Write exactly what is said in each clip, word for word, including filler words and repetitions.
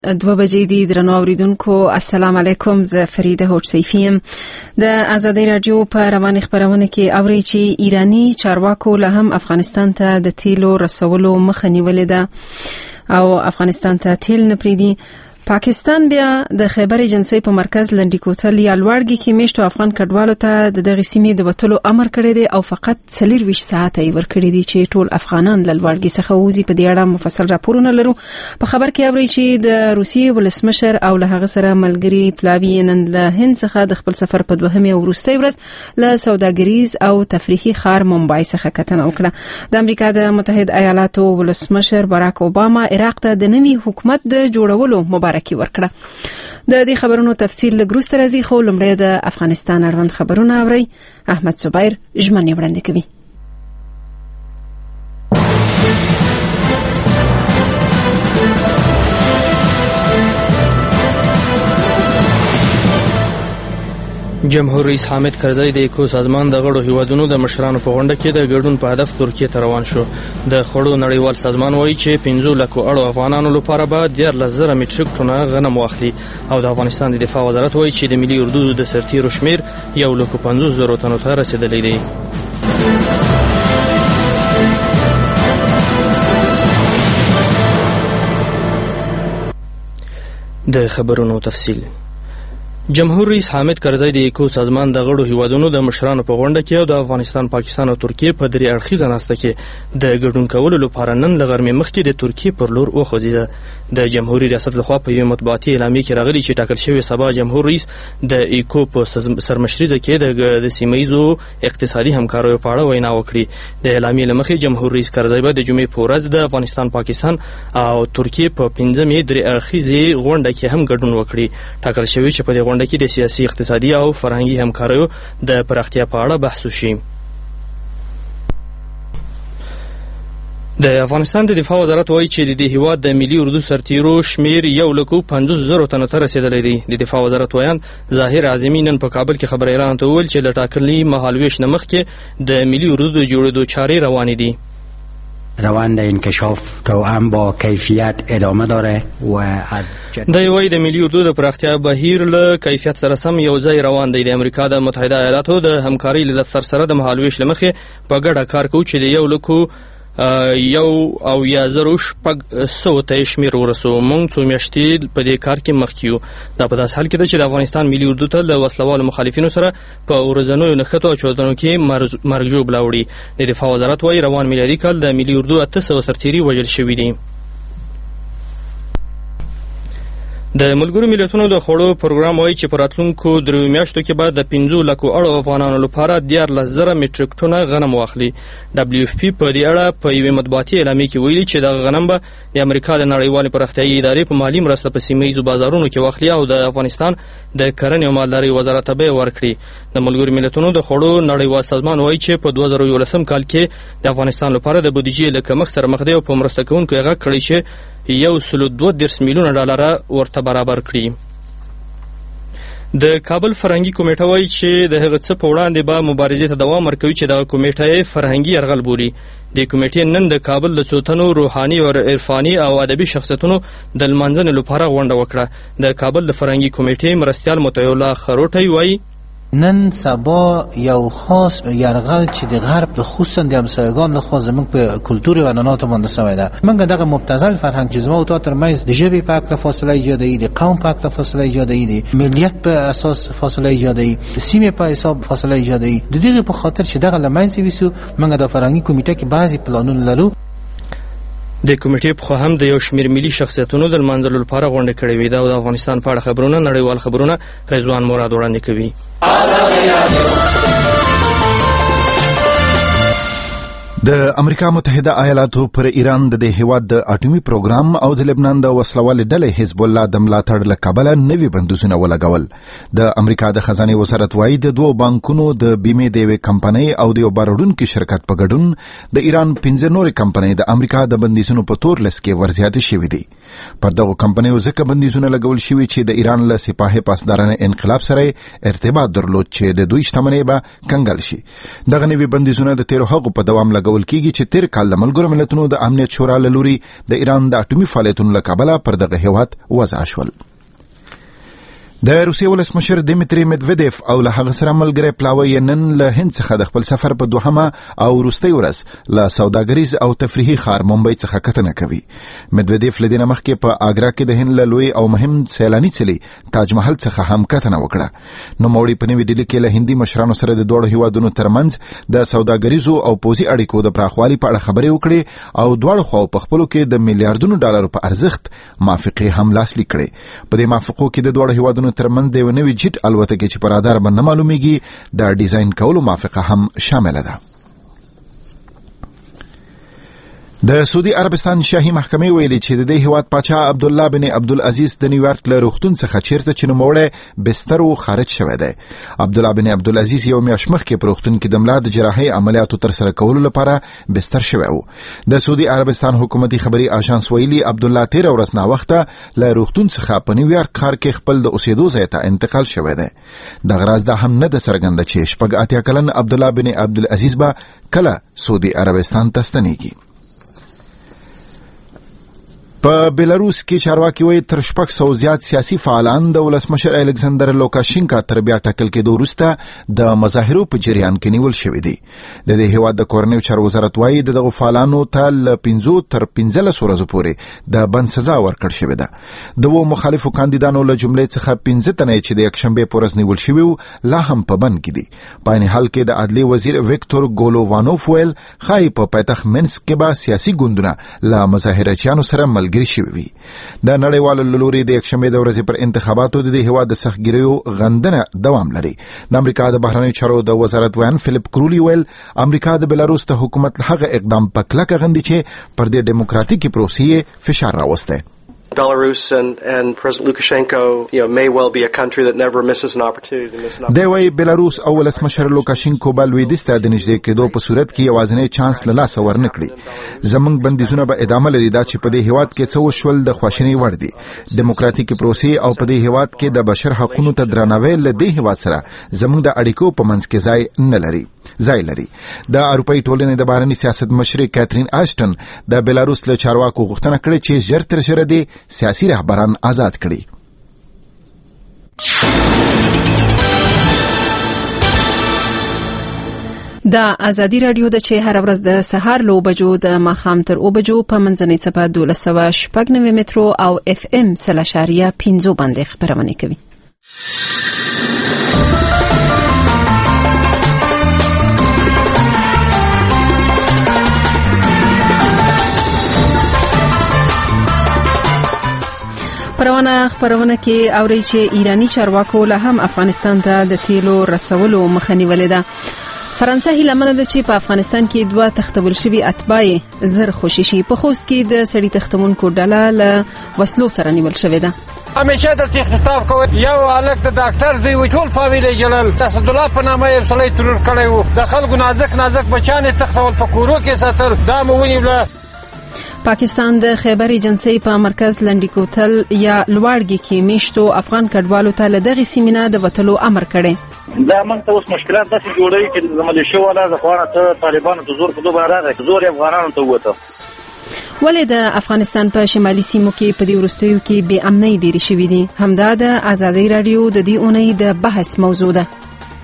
دوه بجې دي. درنو اوریدونکو السلام علیکم. زه فریده هوډ سیفی یم. د ازادي رادیو په روانې خبرونه کې اوري چې ایرانی چارواکو له هم افغانستان ته د تیلو رسولو مخه نیولې ده او افغانستان ته تیل نه پریدي. پاکستان بیا د خیبر ایجنسی په مرکز لنډی کوتل یا لوړګي کې میشتو افغان کډوالو ته د دغه سیمې د وټلو امر کړی دی او فقط څلور ویشت ساعته یې ورکړي دي چې ټول افغانان له لوړګي څخه وځي. په دې اړه مفصل راپورونه لرو. په خبر کې اوري چې د روسیې ولسمشر او له هغه سره ملګری پلاوی نن له هند څخه د خپل سفر په دوهمه او وروستۍ ورځ له سوداګریز او تفریحي ښار ممبای څخه کتنه وکړه. د امریکا د متحد ایالاتو ولسمشر باراک اوباما عراق ته د نوي حکومت د جوړولو مبارکي ورکړه. د دې خبرونو تفصیل لګروست راځي، خو لومړی د افغانستان اړوند خبرونه اوري. احمد صبیر ژمنې وړاندې کوي. جمهور رئیس حامد کرزی د ایکو سازمان د غړو هیوادونو د مشرانو په غونډه کې د ګډون په هدف ترکیه ته روان شو. د خړو نړیوال سازمان وایي چې پنځه لکو اړو افغانانو لپاره به دیارلس زره متریک ټنه غنم واخلي او د افغانستان د دفاع وزارت وایي چې د ملي اردو د سرتیرو شمیر یو لکو پنځوس زره تنو ته رسیدلی دی. د خبرونو تفصیل. جمهور رئیس حامد کرزی د ایکو سازمان د غړو هیوادونو د مشرانو په غونډه کې او د افغانستان، پاکستان او ترکیه په درې اړخیزه ناسته کې د ګډون کولو لپاره نن له غرمې مخکې د ترکیه پر لور وخوځېده. د جمهوریت ریاست لخوا په یوه مطبوعاتي اعلامیه کې راغلي چې ټاکل شوی سبا جمهور رئیس د ایکو په سرمشریزه کې د سیمه‌ییزو اقتصادي همکاریو په اړه وینا وکړي. د اعلامیې له مخې جمهور رئیس کرزی به د جمعې په ورځ د افغانستان، پاکستان او ترکیه په پنځمې درې اړخیزې غونډه کې هم ګډون وکړي. ټاکل شوی چې په دې غونډه کې د سیاسي، اقتصادي او فرهنګي همکاریو د پراختیا په اړه بحث وشي. د افغانستان د دفاع وزارت وایي چې د دې هیواد د ملي اردو سرتیرو شمیر یو لکو پنځوس زره تنو ته رسیدلی دی. د دفاع وزارت ویان ظاهر اعظمي نن په کابل کې خبر اعلان ته وویل چې له ټاکلي مهالویش نه مخکې د ملي اردو د جوړېدو چارې روانې دي. روند انکشاف توأم با کیفیت ادامه داره و د یوې د ملي اردو د پراختیا بهیر له کیفیت سره سم یو ځای روان دی. د امریکا د متحده ایالاتو د همکارۍ له دفتر سره د مهالویش له مخې په ګډه کار کوو چې د یو لکو یو او یا زرو شپږ سوه ته شمیر ورسو. موږ څو میاشتې په دې کار کې مخکې یو. دا په داسې حال کې ده چې د افغانستان ملي اردو ته له وسلوالو مخالفینو سره په ورځنیو نښتو او چاودنو کې مرګ ژوبله وړي. د دفاع وزارت وایي روان میلادي کال د ملي اردو اته سوه سرتیري وژل شوي دي. د ملګرو ملتونو د خوړو پروګرام وایي چې په راتلونکو دریو میاشتو کې به د پنځو لکو اړو افغانانو لپاره دیارلس زره متریک ټنه غنم واخلي. ډبلیو اف پی په دې اړه په یوې مطبوعاتي اعلامیه کې ویلي چې دغه غنم به د امریکا د نړیوالې پراختیایي ادارې په مالي مرسته په سیمه‌ییزو بازارونو کې واخلي او د افغانستان د کرنې او مالدارۍ وزارت ته به ورکړي. د ملګرو ملتونو د خوړو نړیوال سازمان وایي چې په دوه زره یولسم کال کې د افغانستان لپاره د بودیجې له کمښت سره مخ دی او په مرسته کوونکو یې غږ کړی چې یو سلو دوه دېرش میلیونه ډالره ورته برابر کړي. د کابل فرهنګي کمیټه وایي چې د هغه څه په وړاندې به مبارزې ته دوام ورکوي چې دغه کمیټه یې فرهنګي یرغل بولي. د کمیټې نن د کابل د څو تنو روحاني او عرفاني او ادبي شخصیتونو د لمانځنې لپاره غونډه وکړه. د کابل د فرهنګي کمیټې مرستیال مطیع الله خروټی وایي نن سبا یو خاص یرغل چې د غرب د خصوصا د همسایگان لخوا زموږ په کلتور و عنعناتو باندې سوی ده. موږ دغه مبتذل فرهنګ چې زما او تا ترمنځ د ژبې په هکله فاصله ایجادوي، د قوم په هکله فاصله ایجادوي، د ملیت په اساس فاصله ایجادوي، د سیمې په حساب فاصله ایجادوي. د دې په خاطر چې دغه له منځه یوسو موږ د فرهنګي کمیټه کې بعضي پلانونه لرو. د کمیټې په خوا هم د یو شمېر ملي شخصیتونو د لمانځلو لپاره غونډې کړې وې. دا د افغانستان په اړه خبرونه نړیوال خبرونه رضوان مراد وړاندې کوي. د امریکا متحده ایالاتو پر ایران د دې هیواد د اټومي پروګرام او د لبنان د وسلوالې ډلې حزب الله د ملاتړ له کبله نوي بندوزونه ولګول. د امریکا د خزانې وزارت وایي د دوو بانکونو د بیمې د یوې کمپنۍ او د یو باروړونکي شرکت په ګډون د ایران پنځه نورې کمپنۍ د امریکا د بندیزونو په تور لس کې ورزیاتې شوې دي. پر دغه کمپنیو ځکه بندیزونه لګول شوي چې د ایران له سپاهي پاسدارانه انقلاب سره ارتباط درلود چې د دوی شتمنۍ به کنګل شي. دغه نوي بندیزونه د تیرو هغو په دوام لګول کیږي چې تیر کال د ملګرو ملتونو د امنیت شورا له لوري د ایران د اټومي فعالیتونو له کبله پر دغه هیواد وضع شول. د روسیې ولسمشر دیمیتری میدویدیف او له هغه سره ملګری پلاوی نن له هند څخه د خپل سفر په دوهمه او وروستۍ ورځ له سوداګریز او تفریحي ښار ممبئی څخه کتنه کوي. میدویدیف له دې نه مخکې په آګرا کې د هند له لوی او مهم سیلاني څلي تاج محل څخه هم کتنه وکړه. نوموړي په نوې ډیلي کې له هندي مشرانو سره د دوړو هیوادونو ترمنځ د سوداګریزو او پوځي اړیکو د پراخوالي په اړه خبرې وکړې او دواړو خواو په خپلو کې د میلیارډونو ډالرو په ارزښت موافقې هم لاسلیک کړې. په دې موافقو کې د دوړو هیوادونو ترمنځ د یو نوي جیټ الوتکې چې پر رادار باندې معلومیږي د ډیزاین کولو موافقه هم شامله ده. د سعودي عربستان شاهي محکمې ویلي چې د دې هیواد پاچا عبد الله بن عبدالعزیز د نیویارک له روغتون څخه چیرته چې نوموړی بستر و خارج شوی دی. عبد الله بن عبدالعزیز یو میاشت مخکې په روغتون کې د ملا د جراحي عملیاتو ترسره کولو لپاره بستر شوی و. د سعودي عربستان حکومتي خبري آژانس ویلي عبد الله تیر ورځ ناوخته له روغتون څخه په نیویارک ښار کې خپل د اوسېدو ځای ته انتقال شوی دی. دغه راز دا هم نه ده څرګنده چې شپږ اتیا کلن عبد الله بن عبدالعزیز به کله سعودي عربستان ته ستنیږي. په بیلاروس کې چارواکي وایي تر شپږ سوه زیات سیاسي فعالان د ولسمشر الکسندر لوکاشینکا تر بیا ټاکل کېدو وروسته د مظاهرو په جریان کې نیول شوي دي. د دې هیواد د کورنیو چارو وزارت وایي د دغو فعالانو ته له پنځو تر پنځلسو ورځو پورې د بند سزا ورکړل شوې ده. د اوو مخالفو کاندیدانو له جملې څخه پنځه تنه چې د یکشنبې په ورځ نیول شوي وو لا هم په بند کې دي. په عین حال کې د عدلیې وزیر ویکتور ګولووانوف ویل ښایي په پایتخت منسک کې به سیاسي ګوندونه له مظاهرچیانو سره ملګري شوي وي. د نړیوالو له لوري د یکشنبې د ورځې پر انتخاباتو د دې هیواد د سختګیریو غندنه دوام لري. د امریکا د بهرنیو چارو د وزارت ویان فلیپ کرولی ویل امریکا د بیلاروس د حکومت له هغه اقدام په کلکه غندي چې پر دې ډیموکراتیکي پروسې فشار راوستی. Belarus and, and President Lukashenko, you know, may well be a country that never misses an opportunity to miss an opportunity. دی وایي بیلاروس او ولسمشر لوکاشینکو به لویدیځ ته د نږدې کېدو په صورت کې یوازینی چانس له لاسه ورنه کړي. زموږ بندیزونه به ادامه لري دا چې په دې هیواد کې څه وشول د خواشینۍ وړ دي. ډیموکراتیکي پروسې او په دې هیواد کې د بشر حقونو ته درناوی له دې هیواد سره زموږ د اړیکو په منځ کې ځای نه لري ځای لري. د اروپایي ټولنې د بهرني سیاست مشرې کاترین آشټن د بیلاروس له چارواکو غوښتنه کړې چې ژر تر ژره دې سیاسي رهبران آزاد کړي. د ازادي رادیو د چې هر ورځ د سهار لو بجو د ماخام تر او بجو په منځنۍ څپه دولس سوه شپږ نوي مترو او اف ام سل اشاریه پنځو باندې خپرونه کوي. پروانه خبرونه کې اوري چې ایرانی چارواکو له هم افغانستان ته د تیلو رسولو مخه نیولې ده. فرانسه هیله منده ده چې په افغانستان کې دوه تختول شوي اتباع زر خوشي شي. په خوست کې د سړي تختمونکو ډله له وسلو سره نیول شوې ده. همیشه د خطاب کوي یو هلک د ډاکټر دی وی ټول فامیل جلال اسد الله په نامه یو سړی ترور کړی وو. د خلکو نازک نازک بچان تختول په کورو کې ساتل دا مو ونیوله. پاکستان د خیبر ایجنسی په مرکز لنډی کوتل یا لوړګي کې میشتو افغان کډوالو ته له دغه سیمینار د وټلو امر کړي. دا موږ ته اوس مشکلات داسې جوړوي چې د ملیشو ولا د خوانه ته طالبانو ته زور په دوه راغی زور افغانانو ته وته. ولې د افغانستان په شمالي سیمو کې په دې وروستیو کې بې امنۍ ډېرې شوې دي؟ همدا د ازادي رادیو د دې اونۍ د بحث موضوع ده.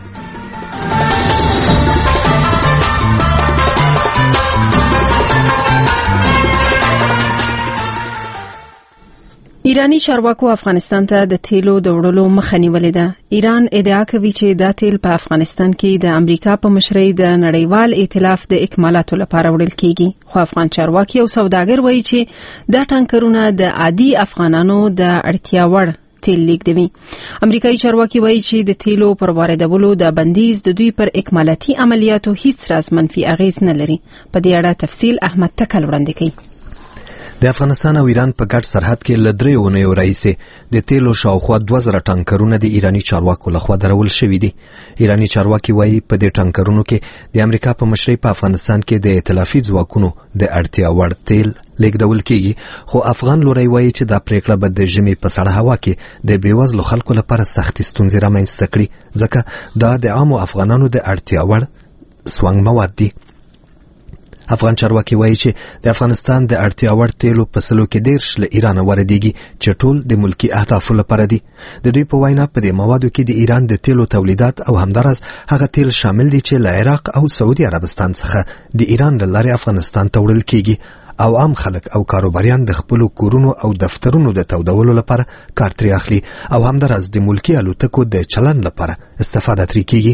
ایرانی چارواکو افغانستان ته د تیلو د وړلو مخه نیولې ده. ایران ادعا کوي چې دا تیل په افغانستان کې د امریکا په مشرۍ د نړیوال ائتلاف د اکمالاتو لپاره وړل کیږي. خو افغان چارواکي او سوداګر وایي چې دا ټانکرونه د عادي افغانانو د اړتیا وړ تیل لیږدوي. امریکایي چارواکي وایي چې د تیلو پر واردولو د بندیز د دوی پر اکمالاتي عملیاتو هیڅ راز منفي اغیز نه لري. په دې اړه تفصیل احمد تکل وړاندې کوي. د افغانستان او ایران په ګډ سرحد کې له درې اونیو راهیسې د تیلو شاوخوا دوه زره ټانکرونه د ایراني چارواکو لخوا درول شوي دي. ایراني چارواکي وایي په دې ټانکرونو کې د امریکا په مشرۍ په افغانستان کې د ائتلافي ځواکونو د اړتیا وړ تیل لیږدول کیږي، خو افغان لوري وایي چې دا پریکړه به د ژمي په سړه هوا کې د بېوزلو خلکو لپاره سختې ستونزې رامنځته کړي، ځکه دا د عامو افغانانو د اړتیا وړ سونګ مواد دي. افغان چارواکي وایي چې د افغانستان د اړتیا وړ تیلو په سلو کې دیرش له ایران واردېږي چې ټول د ملکی اهدافو لپاره دي. د دوی په وینا په دې موادو کې د ایران د تیلو تولیدات او همدارس هغه تیل شامل دي چې له عراق او سعودي عربستان څخه د ایران له لارې افغانستان ته وړل کیږي او عام خلک او کاروباریان د خپلو کورونو او دفترونو د تودولو لپاره کار ترې اخلي او همدارس د ملکی الوتکو د چلن لپاره استفاده ترې کیږي.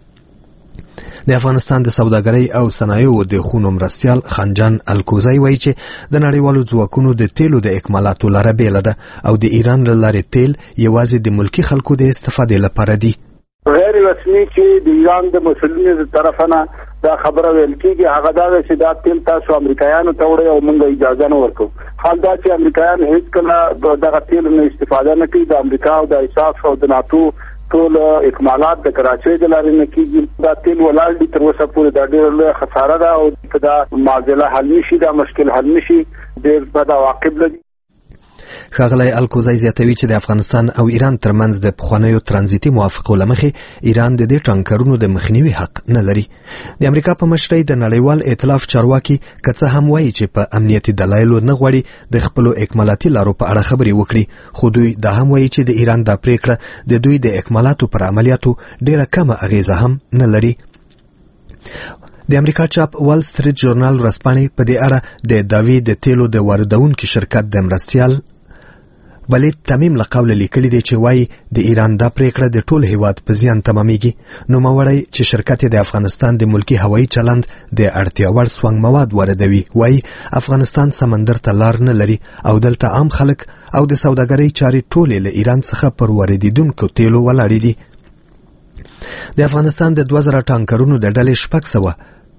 د افغانستان د سوداګرۍ او صنایعو د خونو مرستیال خانجان الکوزی وایي چې د نړیوالو ځواکونو د تیلو د اکمالاتو لاره بیله ده او د ایران له لارې تیل یوازې د ملکی خلکو د استفادې لپاره دي. غیر رسمي چې د ایران د مسؤلینو د طرفه نه دا خبره ویل کېږي هغه دا ده چې دا تیل تاسو امریکایانو ته وړئ او موږ اجازه نه ورکوو. حال دا چې امریکایان هېڅکله دغه تیلو نه استفاده نه کوي. د امریکا او د ایساف او د ناتو ټول اکمالات د کراچۍ د لارې نه کېږي. دا تیل ولاړ دي تر اوسه پورې. دا ډېره لویه خساره ده او که دا معضله حل نه شي، دا مشکل حل نه شي، ډېر بد عواقب لري. ښاغلی الکوزی زیاتوي چې د افغانستان او ایران ترمنځ د پخوانیو ترانزیتي موافقو له مخې ایران د دې ټانکرونو د مخنیوي حق نه لري. د امریکا په مشرۍ د نړیوال ائتلاف چارواکي که څه هم وایي چې په امنیتي دلایلو نه غواړي د خپلو اکمالاتي لارو په اړه خبرې وکړي، خو دوی دا هم وایي چې د ایران دا پریکړه د دوی د اکمالاتو پر عملیاتو ډیره کمه اغیزه هم نه لري. د امریکا چاپ وال سټریټ ژورنال ورځپاڼې په دې اړه د داوی د تیلو د واردونکي شرکت د مرستیال ولید تمیم له قوله لیکلي دی چې وایي د ایران دا پریکړه د ټول هیواد په زیان تمامیږي. نوموړی چې شرکت د افغانستان د ملکی هوایي چلند د اړتیا وړ سونګ مواد واردوي وایي افغانستان سمندر ته لار نه لري او دلته عام خلک او د سوداګرۍ چارې ټولې له ایران څخه پر واردېدونکو تیلو ولاړې دي. د افغانستان د دوه زره ټانکرونو د ډلې شپږ سوه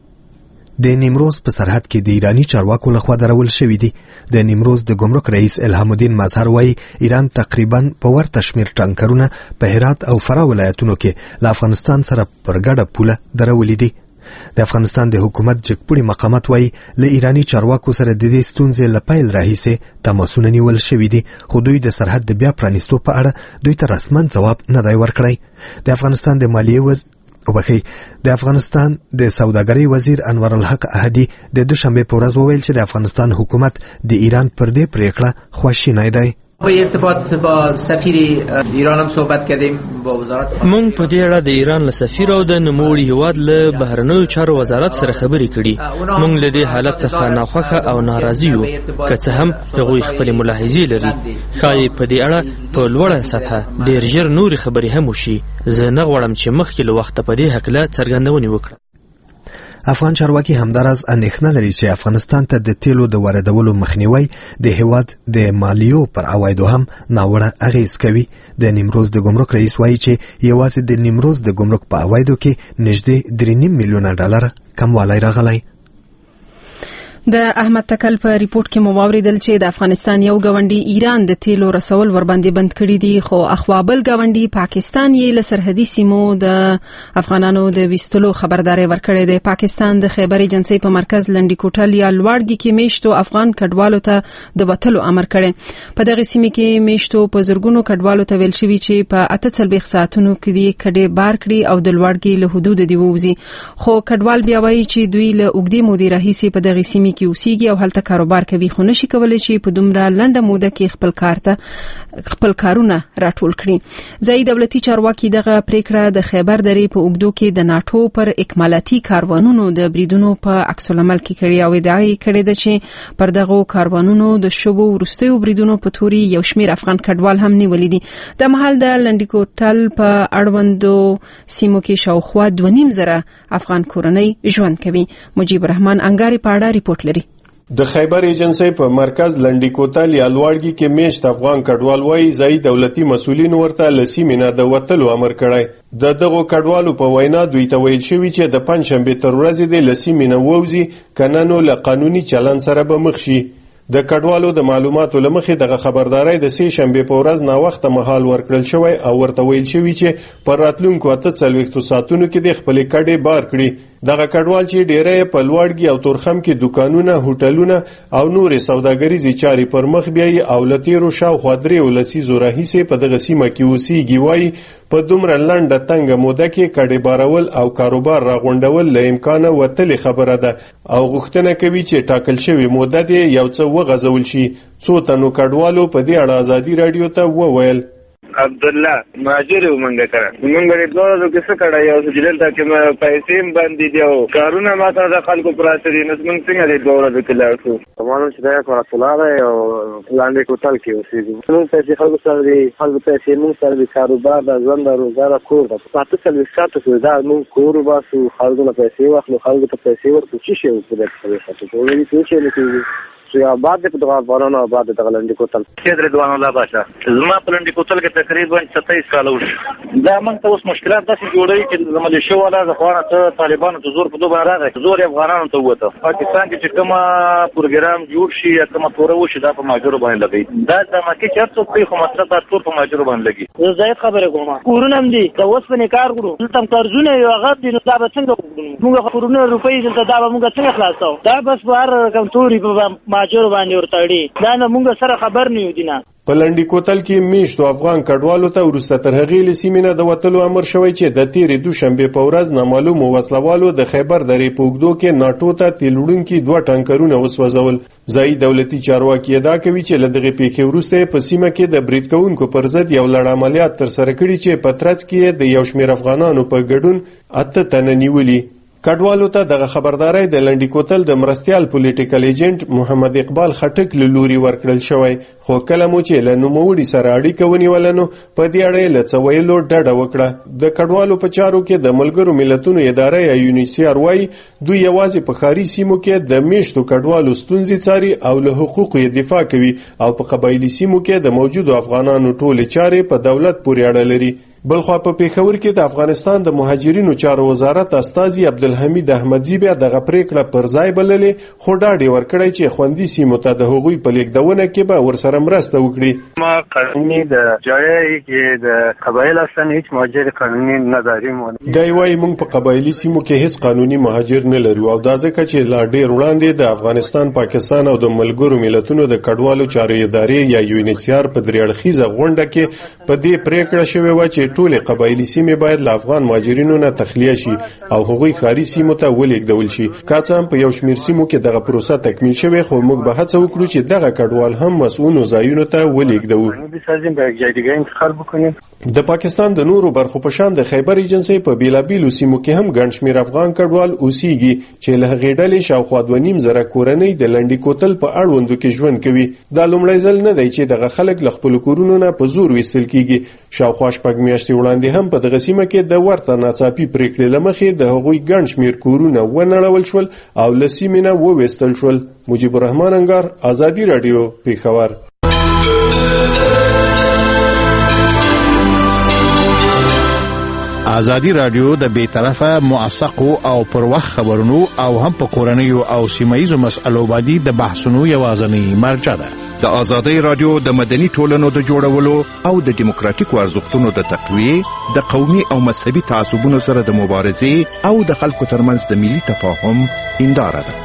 د نیمروز په سرحد کې د ایرانی چارواکو لخوا درول شوي دي. د نیمروز د ګمرک رئیس الهام الدین مظهر وایي ایران تقریبا په ورته شمیر ټانکرونه په هرات او فراه ولایتونو کې له افغانستان سره پر ګډه پوله درولي دي. د افغانستان د حکومت جګپوړي مقامات وایي له ایرانی چارواکو سره د دې ستونزې له پیل راهیسې تماسونه نیول شوي دي، خو دوی د سرحد د بیا پرانیستو په اړه دوی ته رسما ځواب نه دی ورکړی. د افغانستان د مالیې وزیر وبخي د افغانستان د سوداګرۍ وزیر انور الحق احدي د دوشنبه په ورځ وویل چې د افغانستان حکومت د ایران پر دې پریکړه خواشینی دی. با ارتباط با سفیر ایران هم صحبت کردیم با وزارت. مونږ په دې اړه د ایران له سفیر او د نوموړي هیواد له بهرنیو چارو وزارت سره خبرې کړي. مونږ له دې حالت څخه ناخوښه او ناراضي یو، که څه هم هغوی خپلې ملاحظې لري. ښایي په دې اړه په لوړه سطحه ډېر ژر نورې خبرې هم وشي. زه نه غواړم چې مخکې له وخته په دې هکله څرګندونې وکړم. افغان چارواکي همداراز اندېښنه لري چې افغانستان ته د تیلو د واردولو مخنیوی د هیواد د مالیو پر عوایدو هم ناوړه اغیز کوي. د نیمروز د ګمرک رئیس وایي چې یوازې د نیمروز د ګمرک په عوایدو کې نږدې درې نیم میلیونه ډالر کموالی راغلی. د احمد تکل په ریپورت کې مو واوریدل چې د افغانستان یو ګاونډي ایران د تیلو رسول ورباندې بند کړی دي، خو اخوابل ګاونډي پاکستان یې له سرحدي سیمو د افغانانو د ویستلو خبرداري ورکړې ده. پاکستان د خیبر ایجنسی په مرکز لنډی کوټل یا لوړګي کې میشتو افغان کډوالو ته د وټلو امر کړي. په دغه سیمه کې میشتو په زرګونو کډوالو ته ویل شوی چې په اته څلوېښت ساعتونو کې دی کډې بار کړي او د لوړګي له حدود دی ووزي. خو کډوال بیا وایي چې دوی له اوږدې مودې راهیسې په دغه سیمه کې اوسېږي او هلته کاروبار کوي، خو نشي کولای چې په دومره لنډه موده کې خپل کار ته خپل کارونه راټول کړي. ځایي دولتي چارواکي دغه پریکړه د خیبر درې په اوږدو کې د ناټو پر اکمالاتي کاروانونو د بریدونو په عکس العمل کې کړي او ادعا یې کړې ده چې پر دغه کاروانونو د شوبو وروستیو بریدونو په توري یو شمیر افغان کډوال هم نیولې دي. د مهال د لنډی کوټل په اړوندو سیمو کې شاوخوا دوه نیم زره افغان کورنۍ ژوند کوي. مجيب الرحمن انګاري پاړه ریپورت لري. د خیبر ایجنسی په مرکز لنډی کوتل یا لوړګي کې میشت افغان کډوال وایي ځایي دولتي مسؤلین ورته له سیمې نه د وتلو امر کړی. د دغو کډوالو په وینا دوی ته ویل شوي چې د پنجشنبې تر ورځې د له سیمې نه ووځي، که نه نو له قانوني چلند سره به مخ شي. د کډوالو د معلوماتو لمخې دغه خبرداري د سې شنبه په ورځ نا وخت مهال ورکړل شوی او ورته ویل شوی چې پر راتلونکو اته څلوېښتو ساعتونو کې د خپل کډې بار کړي. دغه کډوال چې ډیره په لوړګي او تورخم کې دکانونه، هوټلونه او نورې سوداګریزي چارې پر مخ بیاي او لتیرو شاوخوا درې ولسیزو راهیسې په دغه سیمه کې اوسېږي. وایي په دومره لنډه تنګه موده کې کډې بارول او کاروبار راغونډول له امکانه وتلې خبره ده او غوښتنه کوي چې ټاکل شوی موده دې یو څه وغځول شي. څو تنو کډوالو په دې اړه ازادي رادیو ته وویل: عبدالله مهاجر ومنګه کړه موږ به ډول کې څه کړه یو سجلل ته کې پیسې باندې دی او کارونه ما ته د خلکو پراته دي نو موږ څنګه دې ډول د کلاو شو معلوم چې دا کار سلاله او لاندې کوتل کې اوسېږي موږ ته خلکو سره دي خلکو ته موږ سره د کاروبار د ژوند د روزګار کور د پاتې سل وساتو څه دا موږ کور باسو خلکو ته پیسې واخلو خلکو ته پیسې ورکړو چې شي په دې څه څه څه ولې چې نه کیږي یا بعد د دغه بارانو بعد د لنډي کوتل کې د دوان الله باشا زما په لنډي کوتل کې تقریبا ستایس کال وش دا موږ ته اوس مشکلات داسې جوړوي چې زموږ شو ولا د خوانه ته طالبانو ته زور په دوه راغی زور افغانانو ته وته پاکستان کې چې کومه پروګرام جوړ شي یا کومه تور وشي دا په ماجر باندې لګي دا د مکه چرته په خو مطلب دا تور په ماجر باندې لګي زه خبره کوم کورونه هم دي دا اوس په کار ګورو تم قرضونه یو هغه دي نو دا به څنګه وګورو موږ کورونه روپۍ دلته دا به موږ څنګه خلاصو دا بس بهر کوم توري په ماجر باندې ورتاړي دا نو موږ سره خبر نه یو دینه. په لنډي کوتل کې میشتو افغان کډوالو ته وروسته تر هغې له سیمې نه د وتلو امر شوی چې د تیرې دوشنبې په ورځ نامعلومو وسلوالو د خیبر درې په اوږدو کې ناټو ته تیل وړونکي دوه ټانکرونه وسوځول. ځایي دولتي چارواکي ادعا کوي چې له دغې پیښې وروسته په سیمه کې د برید کوونکو پر ضد یو لړ عملیات ترسره کړي چې په ترڅ کې د یو شمېر افغانانو په ګډون اته تنه نیولي. کډوالو ته دغه خبرداري د لنډي کوتل د مرستيال پولیټیکل ایجنټ محمد اقبال خټک له لوري ورکړل شوی خو کله مو چې له نوموړي سره اړیکه ونیوله نو په دې اړه له څه ویلو ډډه وکړه. د کډوالو په چارو کې د ملګرو ملتونو اداره یا یونیسیار وايي دوی یوازې په ښاري سیمو کې د میشتو کډوالو ستونزې څاري او له حقوقو یې دفاع کوي او په قبایلي سیمو کې د موجودو افغانانو ټولې چارې په دولت پورې اړه لري. بلخوا په پیښور کې د افغانستان د مهاجرینو چارو وزارت استاذي عبدالحمید احمدزي بیا دغه پریکړه پر ځای بللې خو ډاډ ورکړی چې خوندي سیمو ته د هغوی په لیږدونه کې به ورسره مرسته وکړي. ما قانوني د جای کې د قبایل اصلا هیڅ مهاجر قانوني نه داریم. دا وايي موږ په قبایلي سیمو کې هیڅ قانوني مهاجر نه لرو او دا ځکه چې لا ډېر وړاندې د افغانستان، پاکستان او د ملګرو ملتونو د کډوالو چارو ادارې یا یونیسیار په درې اړخیزه غونډه کې په دې پریکړه شوې وه چې ټولې قبایلي سیمې باید له افغان مهاجرینو نه تخلیه شي او هغوی ښاري سیمو ته ولېږدول شي. که څه هم په یو شمېر سیمو کې دغه پروسه تکمیل شوې خو موږ به هڅه وکړو چې دغه کډوال هم مسؤلو ځایونو ته ولېږدو. د پاکستان د نورو برخو په شان د خیبر ایجنسۍ په بیلابیلو سیمو کې هم ګڼ شمېر افغان کډوال اوسېږي چې له هغې ډلې شاوخوا دوه نیم زره کورنۍ د لنډي کوتل په اړوندو کې ژوند کوي. دا لومړی ځل نه دی چې دغه خلک له خپلو کورونو نه په زور ویستل کېږي. شاوخوا شپږ میاشتې وړاندې هم په دغه سیمه کې د ورته ناڅاپي پریکړې له مخې د هغوی ګڼ شمېر کورونه ونړول شول او له سیمې نه وویستل شول. مجیب الرحمن انګار، ازادي راډیو، پیښور. ازادي راډیو د بې طرفه، موثقو او پر وخت خبرونو او هم په کورنیو او سیمایي مسألو باندې د بحثونو یوازینی مرجع ده. د ازادي راډیو د مدني ټولنو د جوړولو او د دیموکراتیکو ارزښتونو د تقویه، د قومي او مذهبي تعصبونو سره د مبارزې او د خلکو ترمنځ د ملي تفاهم هنداره ده.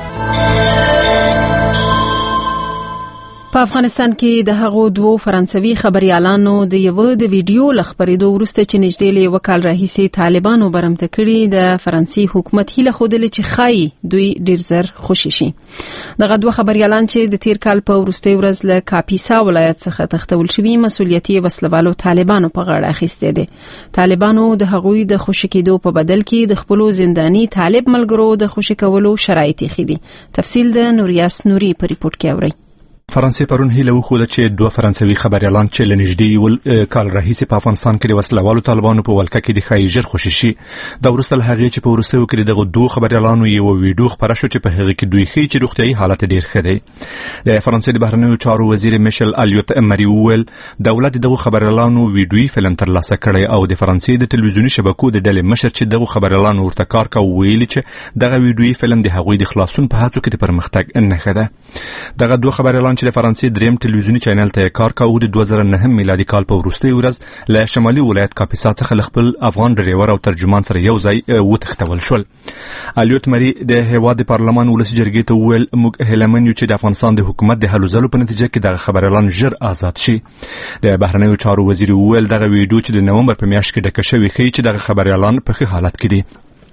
په افغانستان کې د هغو دوو فرانسوي خبريالانو د یو د ویډیو لخبرېدو وروسته چې نږدې له وکال راهیسې طالبانو برمته کړي د فرانسې حکومت هیله خوده چې خای دوی ډیر زر خوشي شي. دغه دوه خبريالان چې د تیر کال په وروستي ورځ له کاپیسا ولایت څخه تښتول شوي مسؤلیتي وسلوالو طالبانو په غاړه اخیسته دي. طالبانو د هغوی د خوشي کېدو په بدل کې د خپل زنداني طالب ملګرو د خوشي کولو شرایط یې خېدي. تفصیل د نوریاس نوري په ریپورت کې اوري. فرانسې پرون هیله وښوده چې دوه فرانسوي خبريالان چې له نږدې یو کال راهیسې په افغانستان کې د وسلوالو طالبانو په ولکه کې د ښایي ژر خوشي شي. دا وروسته له هغې چې په وروستیو کې دغه دوه خبريالانو یو ویډیو خپره شو چې په هغې کې دوی ښیي چې روغتیایي حالت ډېر ښه دی. د فرانسې د بهرنیو چارو وزیر میشل الیوت مری وویل دولت دغه خبريالانو ویډیویي فلم ترلاسه کړی او د فرانسې د تلویزیوني شبکو د ډلې مشر چې دغه خبريالانو ورته کار کوي ویلي چې دغه ویډیویي فلم د هغوی د خلاصون په هڅو کې د پرمختګ نښه ده. دغه دوه خبريالان چې د فرانسې دریم تلویزیونی چینل ته کار کاوه د دوه زره نهم میلادي کال په وروستۍ ورځ له شمالي ولایت کاپیسا څخه له خپل افغان ډریور او ترجمان سره یو ځای وتښتول شول. الیوت مری د هیواد د پارلمان ولسي جرګې ته وویل موږ هیله من یو چې د افغانستان د حکومت د هلو ځلو په نتیجه کې دغه خبريالان ژر آزاد شي. د بهرنیو چارو وزیر وویل دغه ویډیو چې د نومبر په میاشت کې ډکه شوې ښیي چې دغه خبريالان په ښه حالت کې دي.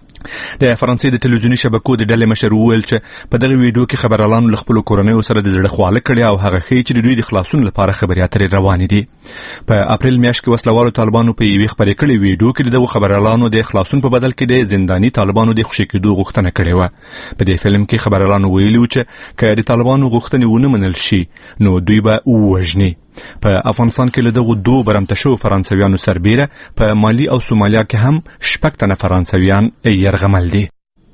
د فرانسې د تلویزیوني شبکو د ډلې مشر وویل چې په دغه ویډیو کې خبريالانو له خپلو کورنیو سره د زړه خواله کړې او هغه ښیي چې د دوی د خلاصون لپاره خبرې اترې روانې دي. په اپریل میاشت کې وسلوالو طالبانو په یوې خپرې کړې ویډیو کې دغه خبريالانو د خلاصون په بدل کې د زنداني طالبانو د خوشي کېدو غوښتنه کړې وه. په دې فلم کې خبريالانو ویلي و چې که د طالبانو غوښتنې ونه منل شي نو دوی به ووژني. په افغانستان کې له دغو دوه برمته شوو فرانسویانو سربیره په مالي او سومالیا کې هم شپږ تنه فرانسویان یرغمل دي.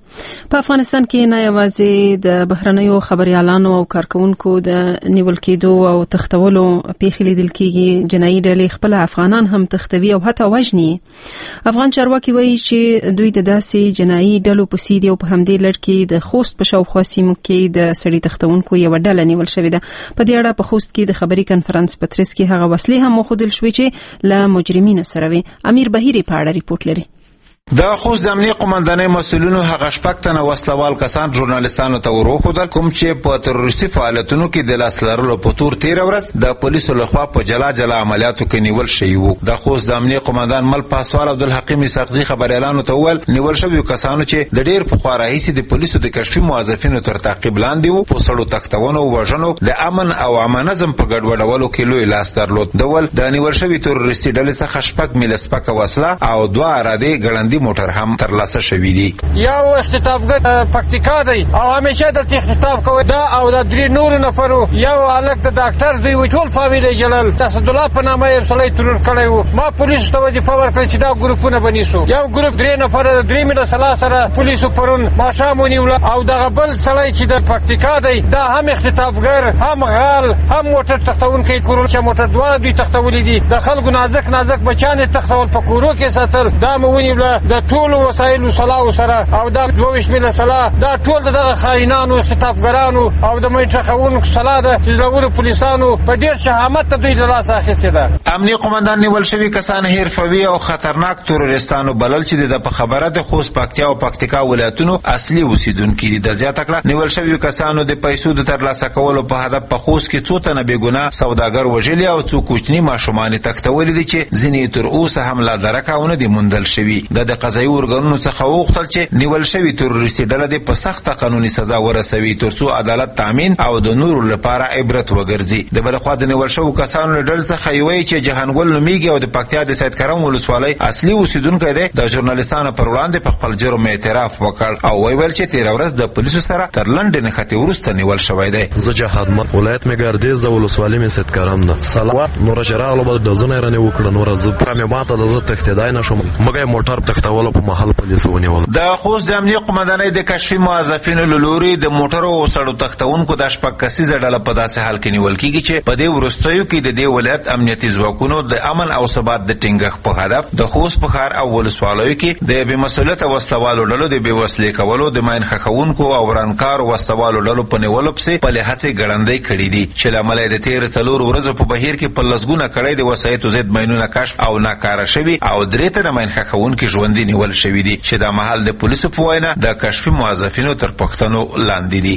په افغانستان کې نه یوازې د بهرنیو خبريالانو او کارکونکو د نیول کېدو او تښتولو پیښې لیدل کېږي، جنایي ډلې خپل افغانان هم تښتوي او حتی وژني. افغان چارواکي وایي چې دوی د داسې جنایي ډلو په څیر دي او په همدې لړ کې د خوست په شاوخوا سیمو کې د سړي تښتونکو یوه ډله نیول شوې ده. په دې اړه په خوست کې د خبري کنفرانس په ترڅ کې هغه وسلې هم وښودل شوې چې له مجرمینو سره وي. امیر بهیري په اړه ریپورت لري. د خوست د امنیه قومندانۍ مسؤلینو هغه شپږ تنه وسلوال کسان ژورنالستانو ته وروښودل کوم چې په تروریستي فعالیتونو کې د لاس لرلو په تور تېره ورځ د پولیسو لخوا په جلا جلا عملیاتو کې نیول شوي وو. د خوست د امنیه قومندان مل پاسوال عبدالحکیم اسحاقزي خبريالانو ته وویل نیول شویو کسانو چې د ډېر پخوا راهیسې د پولیسو د کشفي موظفینو تر تعقیب لاندې وو په سړو تښتونو وژنو د امن او عامه نظم په ګډوډولو کې لوی لاس درلود. د ول د نیول شوي تروریستي ډلې څخه شپږ میله سپکه وسله او دوه ارادې ګړندي موټر هم ترلاسه شوي دي. یو اختطافګر پکتیکا دی او همیشه د اختطاف کوي دا او د درې نورو نفرو یو هلک د ډاکټر دی وي ټول فامیل یې جلل اسدالله په نامه یې سړی ترور کړی و. ما پولیسو ته وظیفه ورکړه چې دا ګروپونه به نیسو. یو ګروپ درې نفره د درې میله سلا سره پولیسو پرون ماښام ونیوله او دغه بل سړی چې د پکتیکا دی دا هم اختطافګر هم غال هم موټر تښتونکی کورونه چې موټر دواړه دوی تښتولي دي. د خلکو نازک نازک بچیان یې تښتول په کورو کې ساتل. دا مو ونیوله د ټولو وسایلو سلاو سره او دا دوه ویشت میله سلا دا ټول دغه خاینانو اختطافګرانو او د میټر خونکو سلا ده چې زړورو پولیسانو په ډېر شهامت ته دوی د لاسه اخیستې ده. امنیه قومندان نیول شوي کسان حرفوي او خطرناک تروریستانو بلل چې د په خبره د خوست پکتیا او پکتیکا ولایتونو اصلي اوسیدونکي دي. د زیاته کړه نیول شویو کسانو د پیسو د ترلاسه کولو په هدف په خوست کې څو تنه بېګناه سوداګر وژلي او څو کوچني ماشومان تښتولي دي چې ځینې تر اوسه هم لا درکه ونه دي موندل شوي. د قضایي ارګانونو څخه وغوښتل چې نیول شوي تروریستي ډله دې په سخته قانوني سزا ورسوي ترڅو عدالت تامین او د نورو لپاره عبرت وګرځي. د بل خوا د نیول شوو کسانو له ډلې څخه یو چې جهانګل نومیږي او د پکتیا د سید کرم ولسوالۍ اصلي اوسیدونکی دی د ژورنالستانو پر وړاندې په خپل جرم اعتراف وکړ او ویل چې تېره ورځ د پولیسو سره تر لنډې نښتې وروسته نیول شوی دی. زه جهادمند ولایت مې ګردیز د ولسوالۍ مې سید کرم ده. صلوات نوره چې راغلو به ډزونه یې رانې وکړه نوره زه پښه مې ماته ده زه تښتېدی نه شوم مګر یې موټر تښتولو په محل پولیسو ونیول. د خوست د امنیه قومندانۍ د کشفي موظفینو له لوري د موټرو او سړو تښتونکو د شپږ کسیزه ډله په داسې حال کې نیول کېږي چې په دې وروستیو کې د دې ولایت امنیتي ځواکونو د امن او ثبات د ټینګښت په هدف د خوست په ښار او ولسوالیو کې د بې مسؤلیته وسلوالو ډلو د بې وسلې کولو د ماین ښخونکو او ورانکارو وسلوالو ډلو په نیولو پسې خپلې هڅې ګړندۍ کړي دي چې له امله د تېرو څلورو ورځو په بهیر کې په لسګونه کړۍ د وسایطو ضد ماینونه کشف او ناکاره شوي او درې تنه ماین ښخونکي ژوندي نیول شوي دي چې دا مهال د پولیسو په وینا د کشفي موظفینو تر پوښتنو لاندې دي.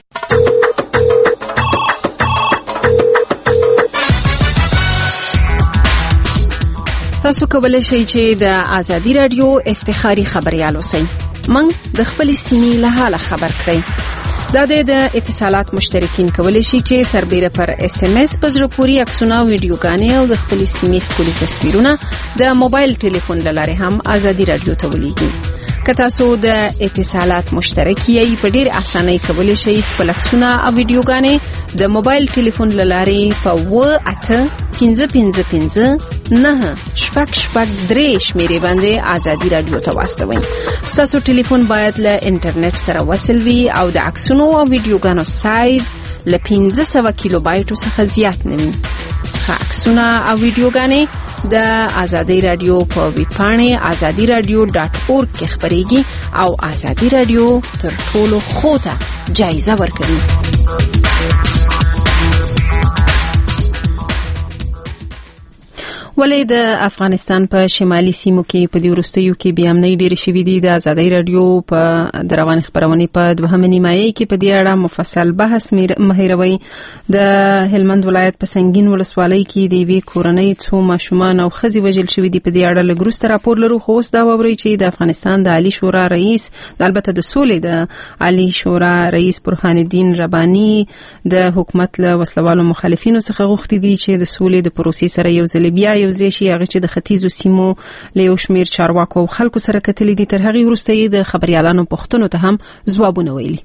تاسو کولای شئ چې د آزادي رادیو افتخاري خبريال اوسئ. موږ د خپل سیمې له حاله خبر کړئ. دا د اتصالات مشترکین کولای شي چې سربېره پر اس ام اس په زړه پورې عکسونه او ویډیوګانې او د خپل سیمې ښکلي تصویرونه د موبایل ټلیفون له لارې هم آزادي رادیو ته ولیږي. که تاسو د اتصالات مشترک یې په ډیر اسانۍ کولی شئ خپل عکسونه او ویډیوګانې د موبایل ټلیفون له لارې په و اته پنځه پنځه پنځه نه شپږ شپږ درې شمیرې باندې ازادي رادیو ته واستوئ. ستاسو ټلیفون باید له انټرنیټ سره وصل وي او د عکسونو او ویډیوګانو سایز له پنځه سوه کیلو بایټو څخه زیات نه وي. عکسونه او ویډیوګانې د ازادي رادیو په ویب پاڼې ازادي رادیو ډاټ اورګ کې خبرېږي او ازادي رادیو تر ټولو خوته جایزه ورکوي. ولې د افغانستان په شمالي سیمو کې په دې وروستیو کې بیا امنیت ډېر شوی دی. د ازادي رادیو په د روان خبرونې په دوهمه نیمایي کې په دې اړه مفصل بحث مهیروي. د هلمند ولایت په سنگین ولسوالۍ کې د وی کورنۍ څو ماشومان او ښځې وژل شوي دي. په دې اړه لګروسته راپور لرو، خو اوس دا ووري چې د افغانستان د عالی شورا رئیس د البته د سولې د عالی شورا رئیس برهان الدین رباني د حکومت له وسلوالو مخالفینو څخه غوښتي دي چې د سولې د پروسې سره یو ځل بیا یو ځای شي. هغه چې د ختیځو سیمو له یو شمېر چارواکو او خلکو سره کتلي دي. تر هغې وروسته یې د خبریالانو پوښتنو ته هم ځوابونه ویلي.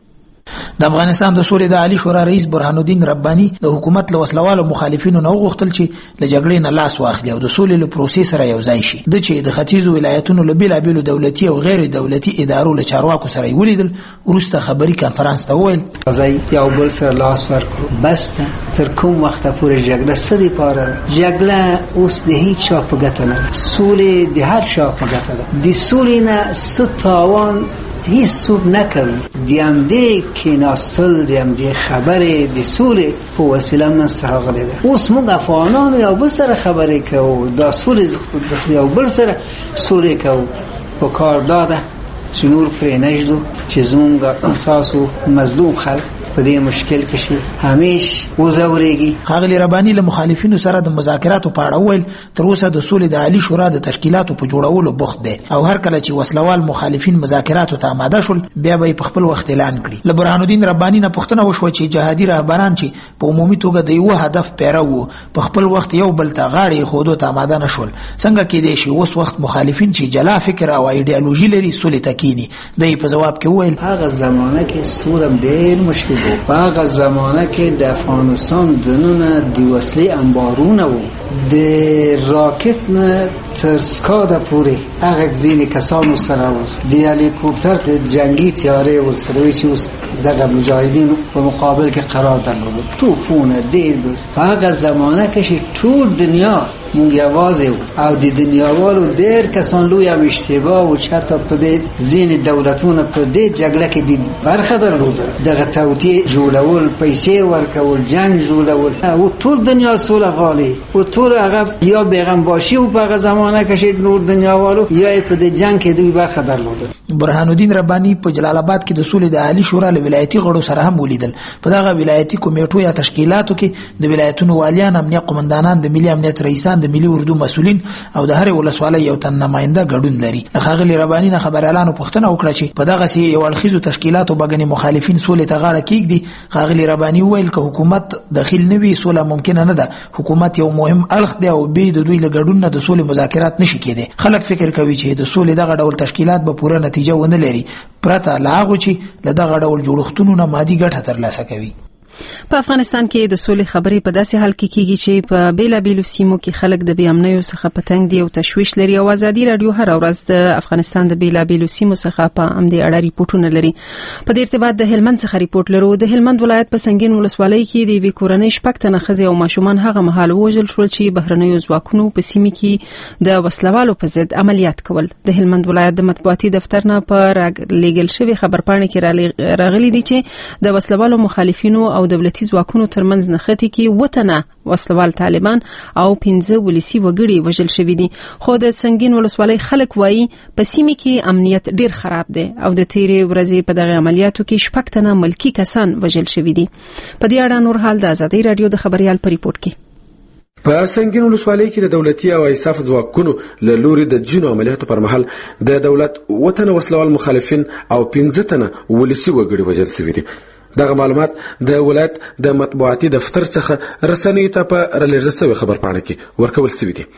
د افغانستان د سولې د عالی شورا رئیس برهان الدین رباني د حکومت له وسلوالو مخالفینو نه وغوښتل چې له جګړې نه لاس واخلي او د سولې له پروسې سره یو ځای شي. د چې د ختیځو ولایتونو له بیلابیلو دولتي او غیر دولتي ادارو له چارواکو سره ولیدل، وروسته خبري کانفرنس ته وویل ځای یو بل سره لاس ورکړو. بس تر کوم وخت پورې جګړه سدي پاره جګړه اوس د هیڅ چا په ګټه نه، سولې د هر چا په ګټه ده. د سولې نه ستاوان هیڅ څوک نه کوي. د همدې کیناستل د همدې خبرې د سولې په وسیله من سره غلی ده. اوس موږ افغانانو یو بل سره خبرې کوو، دا سولې یو بل سره سولې کوو. په کار دا ده چې نور پرې نږدو چې زموږ تاسو مظلوم خلک په دې مشکل کې شي همیش وزوريږي. خاغلی رباني له مخالفینو سره د مذاکراتو په اړه ویل تر اوسه د سولې د عالی شورا د تشکیلاتو په جوړولو بوخت دی او هر کله چې وسلوال مخالفین مذاکراتو ته آماده شول بیا به په خپل وخت اعلان کړي. له برهان الدین رباني نه پوښتنه وشوه چې جهادي رهبران چې په عمومي توګه د یو هدف پیرو وو په خپل وخت یو بل ته غاړې خودو ته آماده نشول، څنګه کې دی شي اوس وخت مخالفین چې جلا فکر او ایډیالوژي لري سولې ته کینی؟ دی په جواب کې ویل هغه زمانه کې سورم ډېر مشکل و. هغه زمانه کې د افغانستان دنونه د وسلې انبارونه وو، د راکټ نه تر سکاده پورې هغه ځینې کسانو سره وو، د هلیکوپتر د جنگي تیارې ورسره وي چې اوس دغه مجاهدین په مقابل کې قرار درلود. توپونه ډېر بس په هغه زمانه کې ټول دنیا مونږ یوازې او د دنیاوالو ډېر کسان لوی هم اشتباه او چې حتی په دې ځینې دولتونه په دې جګړه کې د برخه درلوده. دغه توطیه جوړول، پیسې ورکول، جنگ جوړول او ټول دنیا سوله غالي او ټول هغه یا بیغم باشي او په هغه زمانه کې نور دنیاوالو یا په دې جنگ کې دوی برخه درلوده. برهان الدین رباني په جلال آباد کې د سولې د عالی شورا له ولایتي غړو سره هم ولیدل. په دغه ولایتي کمیټو یا تشکیلاتو کې د ولایتونو والیان، امنیه قومندانان، د ملي امنیت رئیسان، د ملي اردو مسؤلین او د هر ولسوالۍ یو تن نماینده ګډون لري. خاغلی رباني نه خبريالانو پوښتنه وکړه چې په دغه سي یو اړخیزو تشکیلاتو بګنی مخالفین سولې ته غاړه کیږدي. خاغلی رباني ویل که حکومت داخل نه وي سوله ممکنه نه ده. حکومت یو مهم اړخ دی او به د دوی له ګډون نه د سولې مذاکرات نشي کېدی. خلک فکر کوي چې د سولې دغه ډول تشکیلات به پوره نتیجه ونه لري پرته لا هغه چې له دغه ډول جوړښتونو نه مادي ګټه ترلاسه کوي. په افغانستان کې د سولې خبرې په داسې حال کې کیږي چې په بیلابیلو سیمو کې خلک د بې امنیو څخه پتنګ دي او تشویش لري او ازادي رادیو هر ورځ د افغانستان د بیلابیلو سیمو څخه په امدي اړه ریپورتونه لري. په دې ارتباط د هلمند څخه ریپورت لرو. د هلمند ولایت په سنگین ولسوالۍ کې د وی کورنۍ شپږ تنه ښځې او ماشومان هغه مهال وژل شول چې بهرنیو ځواکونو په سیمه کې د وسلوالو په ضد عملیات کول. د هلمند ولایت د مطبوعاتي دفتر نه په لیګل شوی خبرپاڼه کې راغلي دي چې د وسلوالو مخالفینو او دولتي ځواکونو ترمنځ نښتې کې وطنه وسلوال طالبان او پنځه ولسی وګړي وژل شوي دي. خو د سنگین ولسوالۍ خلک وایي په سیمه کې امنیت ډیر خراب دی او د تیرې ورځې په دغه عملیاتو کې شپږ تنه ملکی کسان وژل شوي دي. په دې اړه نور حال د ازادي رادیو د خبريال په ریپورت کې. په سنگین ولسوالۍ کې د دولتي او ایساف ځواکونو له لوري د جنو عملیاتو پر مهال د دولت وطن وسلوال مخالفین او پنځه تنه ولسی وګړي وژل شوي دي. دغه معلومات د ولایت د مطبوعاتي دفتر څخه رسنیو ته په رالېږل شوی خبرپاڼه کې ورکول شوی دي.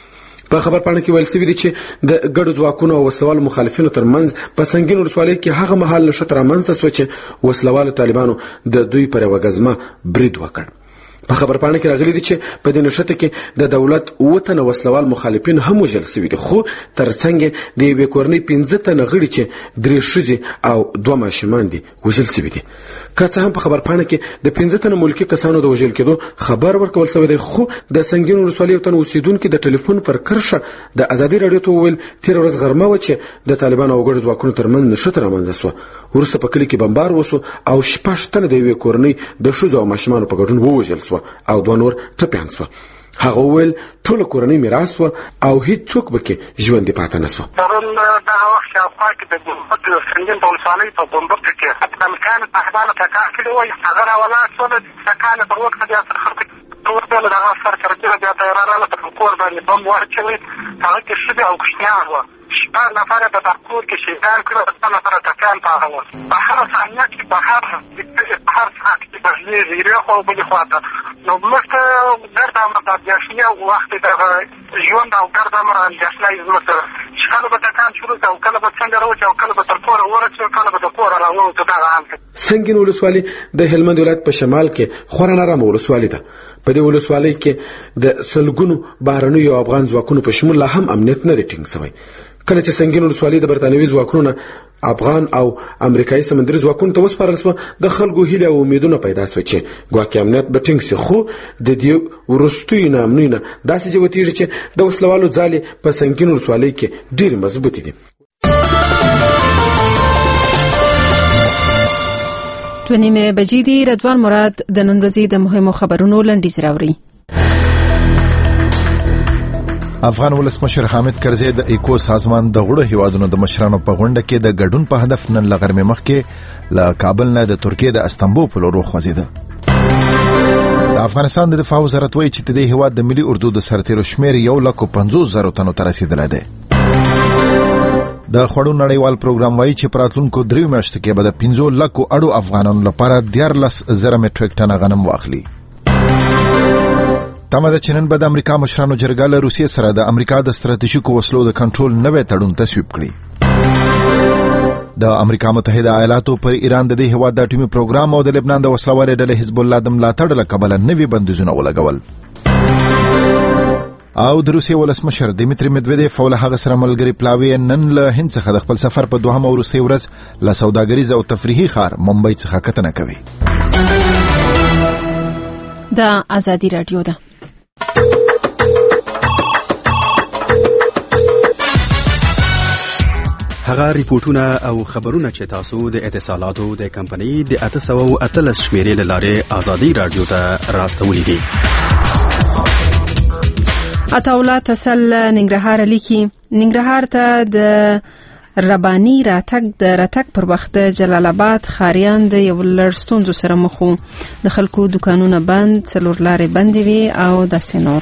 په خبر پاڼه کې ویل شوی دی چې د ګډو ځواکونو او وسلوالو مخالفینو ترمنځ په سنگین ولسوالۍ کې هغه مهال نشته رامنځته شو چې وسلوالو طالبانو د دوی پر یوه غزمه برید وکړ. په خبر پاڼه کې راغلي دي چې په دې نشته کې د دولت اووه تنه وسلوال مخالفین هم وژل شوي دي، خو ترڅنګ د یوې کورنۍ پنځه تنه غړي چې درې ښځې او دوه ماشومان دي وژل شوي دي. که څه هم په خبر پاڼه کې د پنځه تنه ملکي کسانو د وژل کېدو خبر ورکول شوی دی، خو د سنگین ولسوالۍ یو تن اوسیدونکي د ټلیفون پر کرښه د ازادي راډیو ته وویل تېره ورځ غرمه وه چې د طالبانو او ګډو ځواکونو ترمنځ نښته رامنځته شوه. وروسته په کلي کې بمبار وسو او شپږ تنه د یوې کورنۍ د ښځو او ماشومانو په ګډون ووژل شوه او دوه نور ټپیان شوه. هغه وویل ټوله کورنۍ میراث وه او هیڅوک به کې ژوندي پاته نه شوه. پرون دغه وخت شاوخوا کې د ګمبد د سنګین په ولسوالۍ په ګمبد کې امریکایانو طالبانو ټکار کړی وایي، هغه راولاړ شول، سکانې پر وخت بیا تر خلکو ورتلل، دغه سر چرچیله بیا طیاره راغله، په کور باندې بم واچوي، هغه کې ښځې او کوچنیان وه. شپږ نفره په دغه کور کې شهیدان کړل، دوه نفره ټپیان پاته وو. په هره ثانیه کې په هر په هر ساعت کې بدلېږي یوې خوا او بلې خوا ته. نو موږ ته ګرد امر د اندېښنې وخت دغه ژوند او ګرد امر اندېښنه زموږ سره چې کله به ټکان شروع کړي او کله به څنګه راوچي او کله به تر کوره ورسوي او کله به د کوره راووتو. دغه حال دی. سنگین ولسوالۍ د هلمند ولایت په شمال کې خورا نرمه ولسوالۍ ده. په دې ولسوالۍ کې د سلګونو بهرنیو افغان ځواکونو په شمول لا هم امنیت نه دی ټینګ شوی. کله چې سنگین ولسوالۍ د برتانوي ځواکونو افغان او امریکایي سمندري ځواکونو ته وسپارل شوه، د خلکو هیله او امیدونه پیدا شوه چې ګواکې امنیت به ټینګ شي، خو د دې وروستیو ناامنیو نه داسې جوتېږي چې د وسلوالو ځالې په سنگین ولسوالۍ کې ډېرې مضبوطې دي. دوه نیمې بجې دي. رضوان مراد د نن ورځې د مهمو خبرونو لنډیز راوړي. افغان ولسمشر حامد کرزی د ایکو سازمان د غړو هیوادونو د مشرانو په غونډه کې د ګډون په هدف نن لغرمې مخکې له کابل نه د ترکیې د استانبول په لور خوځیده. د افغانستان د دفاع وزارت وایي چې د دې هیواد د ملي اردو د سرتیرو شمیر یو لک پنځوس زره تنو ته رسیدلی دی. د خوړو نړیوال پروګرام وایي چې په راتلونکو دریو میاشتو کې به د پنځو لکو اړو افغانانو لپاره دیارلس زره میټریک ټنه غنم واخلي. تمه ده چې نن به د امریکا مشرانو جرګه له روسیې سره د امریکا د ستراتیژیکو وسلو د کنټرول نوی تړون تصویب کړي. د امریکا متحده ایالاتو پر ایران د دې هیواد د اټومي پروګرام او د لبنان د وسلوالې ډلې حزب الله د ملاتړ له کبله نوي بندیزونه ولګول. او د روسیې ولسمشر دیمیتری میدویدیف او له هغه سره ملګري پلاوی نن له هند څخه د خپل سفر په دوهمه وروستۍ ورځ له سوداګریز او تفریحي ښار ممبئی څخه کتنه کوي. د ازادي راډیو ده. هغه ریپورتونه او خبرونه چې تاسو د اتصالاتو د کمپنۍ د اته سوه اتلس شمیرې له لارې ازادي راډیو ته راستولي دي. عطاالله تسل ننګرهار لیکي ننګرهار ته د ربانی راتګ د راتګ پر وخت جلال آباد خاریان د یو لړ ستونزو سره مخ وو. د خلکو دکانونه بند، څلور لارې بندې وې او داسې نور.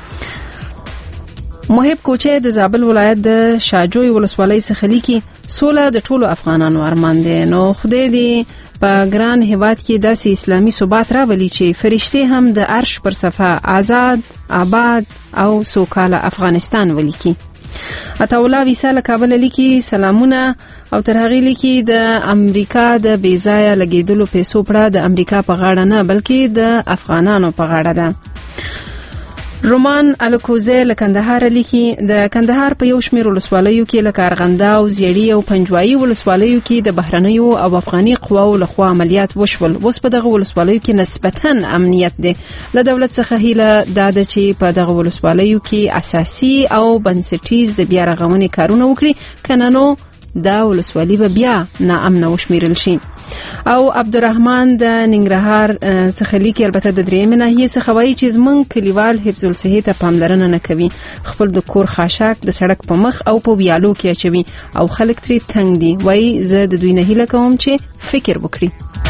محب کوچه د زابل ولایت د شاجوی ولسوالۍ څخه لیکي سوله د ټولو افغانانو ارمان دی، نو خدای دې په ګران هیواد کې داسې اسلامي ثبات راولي چې فرشتي هم د عرش پر صفه آزاد، آباد او سوکاله افغانستان ولیکي. عطاالله ویسا کابل لیکي سلامونه او تر هغه لیکي د امریکا د بیځایه لګیدلو پیسو پړه د امریکا په غاړه نه بلکې د افغانانو په غاړه ده. رومان الکوزه لکندهار لیکي د کندهار په یو شمېر ولسوالیو کې لکه ارغنده او زیړی او پنجوایي ولسوالیو کې د بهرنیو او افغاني قواو لخوا عملیات وشول. اوس په دغه ولسوالیو کې نسبتاً امنیت دی. له دولت څخه هیله دا ده چې په دغه ولسوالیو کې اساسي او بنسټیز د بیا رغونې کارونه وکړي، کنه نو دا ولسوالي به بیا ناامنه وشمیرل شي. او عبدالرحمن د ننګرهار څخه لیکي البته د درېیمې ناحیې څخه وایي چې زمونږ کلیوال حفظ الصحې ته پاملرنه نه کوي، خپل د کور خاشاک د سړک په مخ او په ویالو کې اچوي او خلک ترې تنګ دي. وایي زه د دوی نه هیله کوم چې فکر وکړي.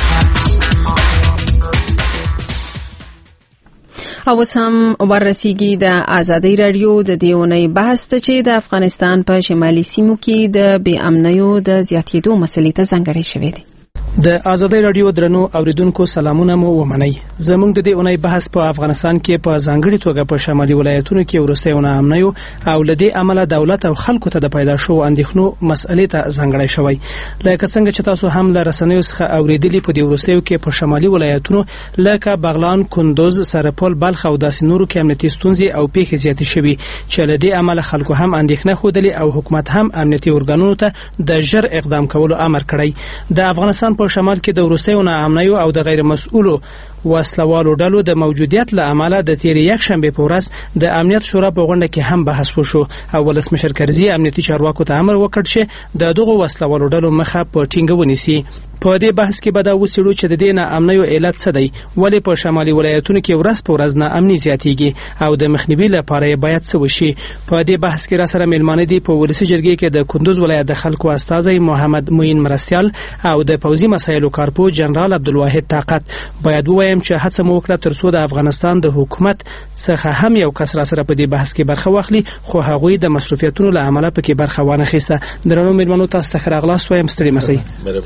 او سم ورسیږي د ازادي راډیو د دیونی بحث ته چې د افغانستان په شمالي سیمو کې د بې امنیو د زیاتېدو مسلې ته ځانګړی شوی دی. د آزادۍ رادیو درنو اوریدونکو سلامونه مو ومنئ. زموږ د دې اونۍ بحث په افغانستان کې په ځانګړي توګه په شمالي ولایتونو کې وروستۍ ناامنیو او لدې عمله دولت او خلکو ته د پیدا شو اندېښنو مسئلې ته ځانګړی شوی. لکه څنګه چې تاسو هم له رسنیو څخه اوریدلی په دې وروستیو کې په شمالي ولایتونو لکه بغلان، کندوز، سرپل، بلخ او داسې نورو کې امنیتي ستونزې او پیښې زیاتې شوي چې لدې عمله خلکو هم اندېښنه ښودلې او حکومت هم امنیتي ارګانونو ته د ژر اقدام کولو امر کړی. د افغانستان په شمال کې د وروستیو ناامنیو او د غیر مسؤلو وسلوالو ډلو د موجودیت له امله د تیر یک شنبه په ورځ د امنیت شورا په غونډه کې هم بحث وشو او ولسمشر کرزي امنیتي چارواکو ته امر وکړ چې د دغه وسلوالو ډلو مخه په ټینګه ونیسي. په دې بحث کې به دا وسیړو چې د دې ناامنیو علت څه دی، ولې په شمالي ولایتونو کې ورځ په ورځ ناامني زیاتېږي او د مخنیوي لپاره باید څه وشي. په دې بحث کې را سره میلمانه دي په ولسي جرګې کې د کندوز ولایت د خلکو استازی محمد معین مرستیال او د پوځي مسایلو کارپو جنرال عبدالواحد طاقت. باید ووایم چې هڅه مو وکړه ترڅو د افغانستان د حکومت څخه هم یو کس را سره په دې بحث کې برخه واخلي، خو هغوی د مصرفیتونو له امله پکې برخه وانه خیسته. درنو میلمنو تاسو ته راغلاست وایم ستړي مسئ.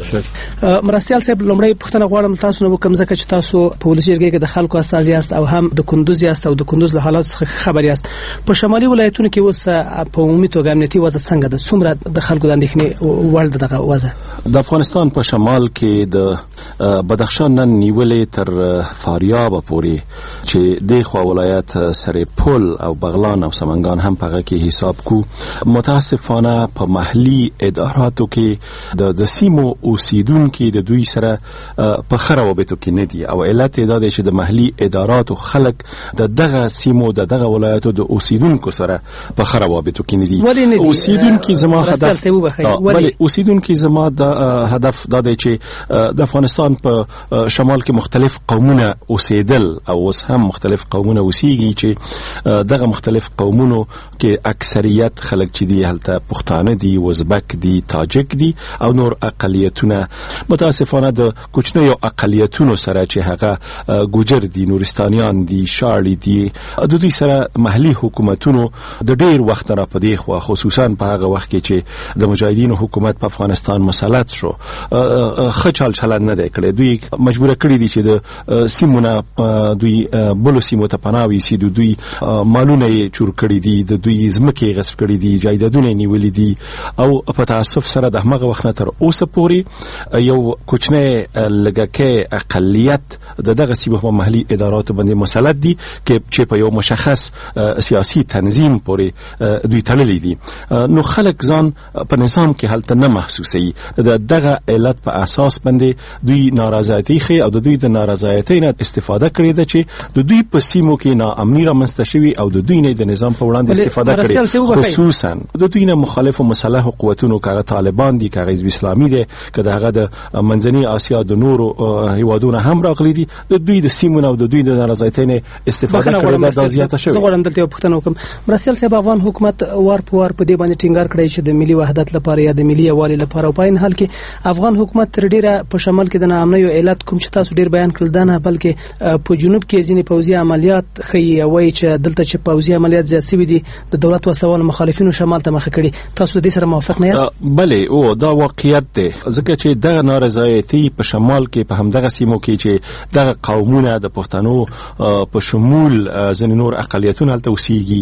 مرستیال صاحب لومړی پوښتنه غواړم تاسو نو کوم ځکه چې تاسو په ولسي جرګې کې د خلکو استازي یاست او هم د کندوز یاست او د کندوز له حالات څخه خبر یاست. په شمالي ولایتونو کې اوس په عمومي توګه امنیتي وضع څنګه ده؟ څومره د خلکو د اندېښنې وړ دغه وضع؟ د افغانستان په شمال کې د بدخشان نن نیولې تر فاریاب پورې چې د خوا ولایت سرپل او بغلان او سمنګان هم په کې حساب کو، متاسفانه په محلي اداراتو کې د د سیمو اوسیدونکو د دوی سره په خرابېتو کې نه دي او علت دا دی چې د محلي اداراتو خلک د دغه سیمو د دغه ولایتو د اوسیدونکو سره په خرابېتو کې نه دي. اوسیدونکو زما هدف ولی اوسیدونکو زما د هدف دا دی چې د افغانستان په شمال کې مختلف قومونه اوسېدل او اوس هم مختلف قومونه اوسېږي چې دغه مختلف قومونو کې اکثریت خلک چې دي هلته پښتانه دي، وزبک دي، تاجک دي او نور اقلیتونه. متاسفانه د کوچنیو اقلیتونو سره چې هغه ګوجر دي، نورستانیان دي، شاړي دي، د دوی سره محلي حکومتونو د ډیر وخت را پدې خو خصوصا په هغه وخت کې چې د مجاهدینو حکومت په افغانستان مسلط شو خچال چلند نه دی کړی. دوی مجبور کړی دي چې د سیمونه دوی بلو سیمو ته پناه ویسي، د دوی مالونه چور کړی دي، د دوی ځمکې غصب کړی دي، جایدادونه نیولې دي او په تاسف سره د هغه وخت نه تر اوسه پورې یو کوچنی لږکه اقلیت د دغه سیمو په محلي اداراتو باندې مسلط دي چې په یو مشخص سیاسي تنظیم پورې دوی تړلي دي. نو خلک ځان په نظام کې هلته نه محسوسوي. د دغه علت په اساس باندې دوی نارضایتي خي او د دوی د نارضایتۍ نه استفاده کړې ده چې د دوی په سیمو کې ناامني رامنځته شوي او د دوی نه د نظام په وړاندې استفاده کړي، خصوصا د دوی نه مخالف او مسلح قوتونو کغه طالبان دي، کغه حزب اسلامي دي، کغه هغه د منځنۍ اسیا د نورو هیوادونو هم راغلي دي. د دوی د سیمو او د دوی د نارضایتۍ نه استفاده کړي د زیاته شوی. زه غواړم دلته پوښتنه وکم. مرسل صاحب، افغان حکومت وار په وار په دې باندې ټینګار کړی چې د ملي وحدت لپاره یا د ملي یووالي لپاره او په این حال کې افغان حکومت تر ډیره په شمال کې د ناامنیو علت کوم چې تاسو ډیر بیان کړل نه، بلکې په جنوب کې ځینې پوځي عملیات خي وایي چې دلته چې پوځي عملیات زیات شوي دي د دولت وسوال مخالفینو شمال ته مخه کړي. تاسو د دې سره موافق نه یاست؟ بله، او دا واقعیت دی، ځکه چې دغه نارضایتي په شمال کې په همدغه سیمو کې چې دغه قومونه د پښتنو په شمول ځینې نور اقلیتونه هلته اوسېږي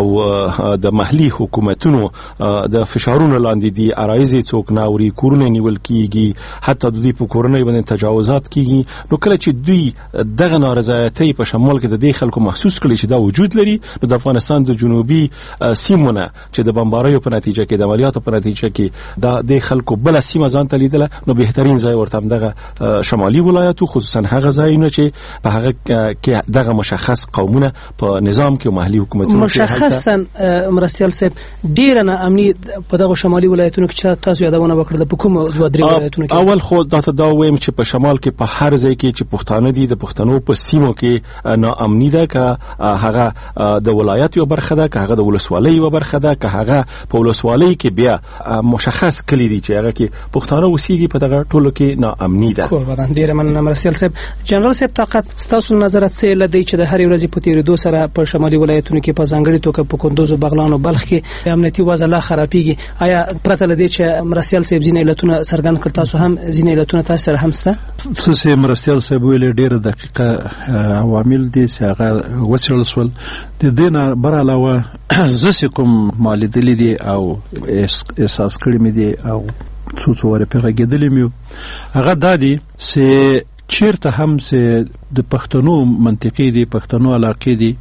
او د محلي حکومتونو د فشارونو لاندې دي، عرایض څوک نه اوري، کورونه نیول کیږي، حتی د دوی په کورنۍ باندې تجاوزات کیږي. نو کله چې دوی دغه نارضایتي په شمال کې د دې خلکو محسوس کړي چې دا وجود لري، نو د افغانستان د جنوبي سیمونه چې د بمباریو په نتیجه کې د عملیاتو په نتیجه کې دا د خلکو بل سیمه ځان ته لیدله، نو بهترین ځای ورته دغه شمالي ولایتو، خصوصا هغه ځایونه چې په هغه کې دغه مشخص قومونه په نظام کې محلي حکومتونو مشخصا مرستیال صاحب ډیر نه امني په دغه شمالي ولایتونو کې تاسو یادونه وکړه په کوم دوه درې ولایتونو کې؟ اول خو دا ته دا وایم چې په شمال کې په هر ځای کې چې پښتانه دي د پښتنو په سیمو کې ناامني ده، که هغه د ولایت یو برخه ده، که هغه د ولسوالۍ یو برخه ده، که هغه په ولسوالۍ کې بیا مشخص کلی دي چې هغه کې پښتانه اوسېږي، په دغه ټولو کې ناامني ده. قربان ډیر مننه مرستیال صاحب. جنرال صاحب طاقت، تاسو نظر څه لدی چې د هر ورځې په تیریدو سره په شمالي ولایتونو کې په ځانګړي توګه په کندوز او بغلان او بلخ کې امنیتي وضع لا خرابېږي؟ آیا پرته لدی چې مرستیال صاحب ځینې علتونه څرګند کړ، تاسو هم ځینې علتونه تاسو سره هم شته؟ څه چې مرستیال صاحب ویل ډېر دقیقه عوامل دي چې هغه وڅېړل شول. د دې نه بر علاوه زه چې کوم ما لیدلي دي او احساس کړی مې دي او څو څو وارې پرې غږېدلی مې وو، هغه دا دي چې چیرته هم چې د پښتنو منطقې دي، پښتنو علاقې دي،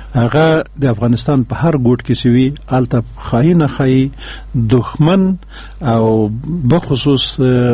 هغه د افغانستان په هر ګوټ کې سوي الته خاینه خای دښمن او بخصوص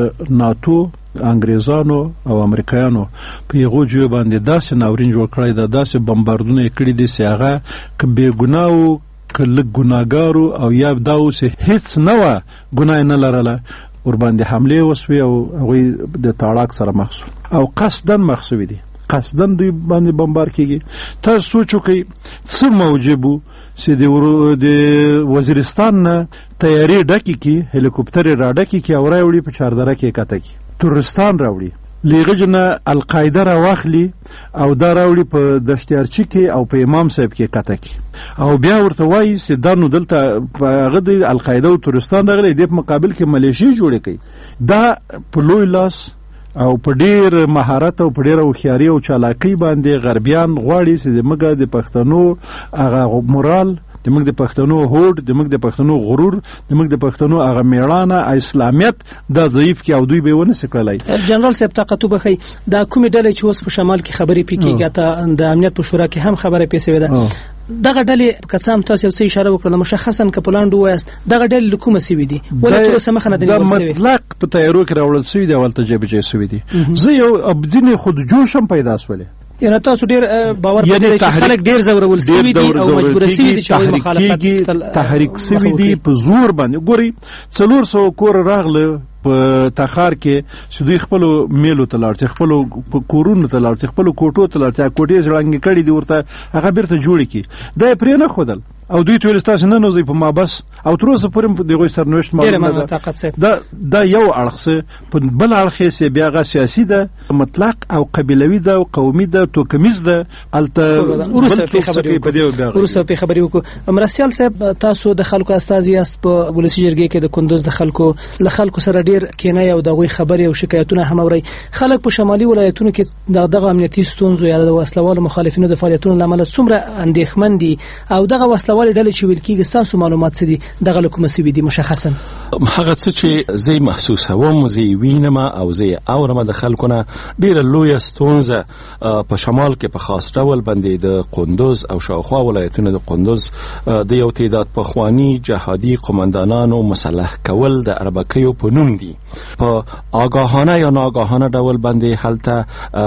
ناتو انګریزانو او امریکایانو په یو جو باندې داسې ناورین جوړ کړی دا داسې بمباردونه کړی دي چې هغه ک بے ګناو کله ګناګارو او یا داو چې هیڅ نه و ګناه نه لرله ور باندې حمله وسوي او هغه د تاړاک سره مخ شو او قصدن مخسوي دي، قصدن دوی باندې بمبار کیږي. تاسو سوچ وکئ څه موجبو چې د وزیرستان نه تیاری ډکی کی هلیکوپټر را ډکی کی او راوړي په چاردره کې کته کی تورستان راوړي لیغجنه القاعده را واخلي او دا راوړي په دشتیارچی کې او په امام صاحب کې کته کی او بیا ورته وایي چې دا نو دلته هغه د القاعده او تورستان راغلي د مقابل کې ملیشي جوړې کوي. دا په لوی لاس او په ډیر مهارت او په ډیر هوښیاري او چالاکۍ باندې غربیان غواړي چې د مګه د پښتنو هغه مورال، د موږ د پښتنو هوډ، د موږ د پښتنو غرور، د موږ د پښتنو هغه میړانه اسلامیت دا ضعیف کی او دوی به ونه سکلای. جنرال صاحب طاقت وبخي دا کومې ډلې چې اوس په شمال کې خبرې پکېږي ته د امنیت په شورا کې هم خبره پیښه ده، دغه ډلې کڅام تاسو یو څه اشاره وکړه مشخصا کپلان دویست دغه ډلې کومه سوي دي ولې تر سمه خنه د مطلق په تیارو کې راوړل سوي دي ولته جبه جې سوي دي. زه یو ابدینه خود جوشم پیدا سولې یعنی تاسو ډیر باور پکې چې خلک ډیر زورول سوي دي او مجبور سوي دي چې مخالفت تحریک سوي دي په زور باندې. ګوري څلور سو کور راغله په تخار کې چې دوی خپل میلو ته لاړ، خپل کورونو ته لاړ، خپل کوټو ته لاړ، کوټې ځړنګ کړي دي ورته هغه بیرته جوړ کی دا پرې نه خودل او دوی ټول تاسو نه نوځي په ما بس او تر اوسه پورې دغه سرنوشت معلومه ده. دا دا یو اړخه په بل اړخه سي بیا غا سیاسي ده، مطلق او قبيلوي ده او قومي ده توکمیز ده. الته ورسره په خبرې وکړو ورسره په خبرې وکړو. مرستيال صاحب تاسو د خلکو استازي است په ولسی جرګې کې د کندوز د خلکو له خلکو سره ډیر کینه او دغه خبرې او شکایتونه هم اوري. خلک په شمالي ولایتونو کې دغه امنیتي ستونزو یا د وسلوالو مخالفینو د فعالیتونو لامل څومره اندېښمن دي او دغه وسلوال ډلې چې ویل کېږي تاسو معلومات څه دي دغه کومه سوي دي مشخصا؟ هغه څه چې زه محسوس ووم زه وینم او زه اورم د خلکونه ډیره لوی ستونزه په شمال کې په خاص ډول باندې د قندوز او شاوخوا ولایتونو د قندوز د یو تعداد پخوانی جهادي قومندانانو مسلح کول د اربکیو په نوم دي. په آگاهانه یا ناآگاهانه ډول باندې هلته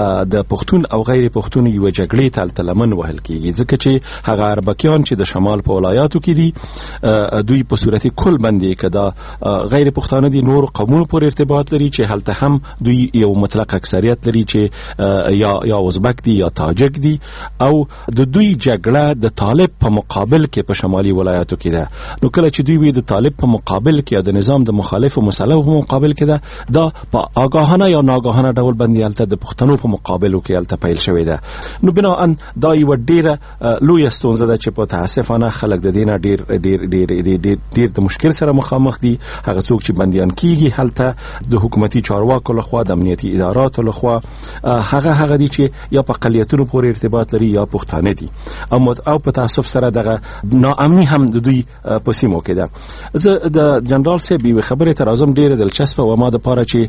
د پښتون او غیر پښتون یو جګړې ته لمن وهل کیږي ځکه چې هغه اربکیان چې د شمال په ولایاتو کې دي دوی په صورت کل باندې کدا غیر پښتانه دي نور قومونو پر ارتباط لري چې هلته هم دوی یو مطلق اکثریت لري چې یا یا ازبک دي یا تاجک دي او د دوی جګړه د طالب په مقابل کې په شمالي ولایاتو کې ده. نو کله چې دوی د طالب په مقابل کې د نظام د مخالف او مسلح په مقابل کې ده دا په آگاهانه یا ناآگاهانه ډول باندې هلته د پښتنو په مقابل کې هلته پیل شوې ده. نو بناء دا یو ډیره لوی ستونزه ده چې په تاسفانه خلک د دینه ډیر ډیر ډیر ډیر ډیر د مشکل سره مخامخ دي. هغه څوک چې بنديان کیږي هلته د حکومتي چارواکو لخوا د امنیتي اداراتو لخوا هغه هغه دي چې یا په اقلیتونو پورې ارتباط لري یا پښتانه دي او او په تاسف سره دغه ناامني هم د دوی په سیمو کې ده. زه د جنرال صاحب یو خبره تر اعظم ډیره دلچسپه و ما د پاره چې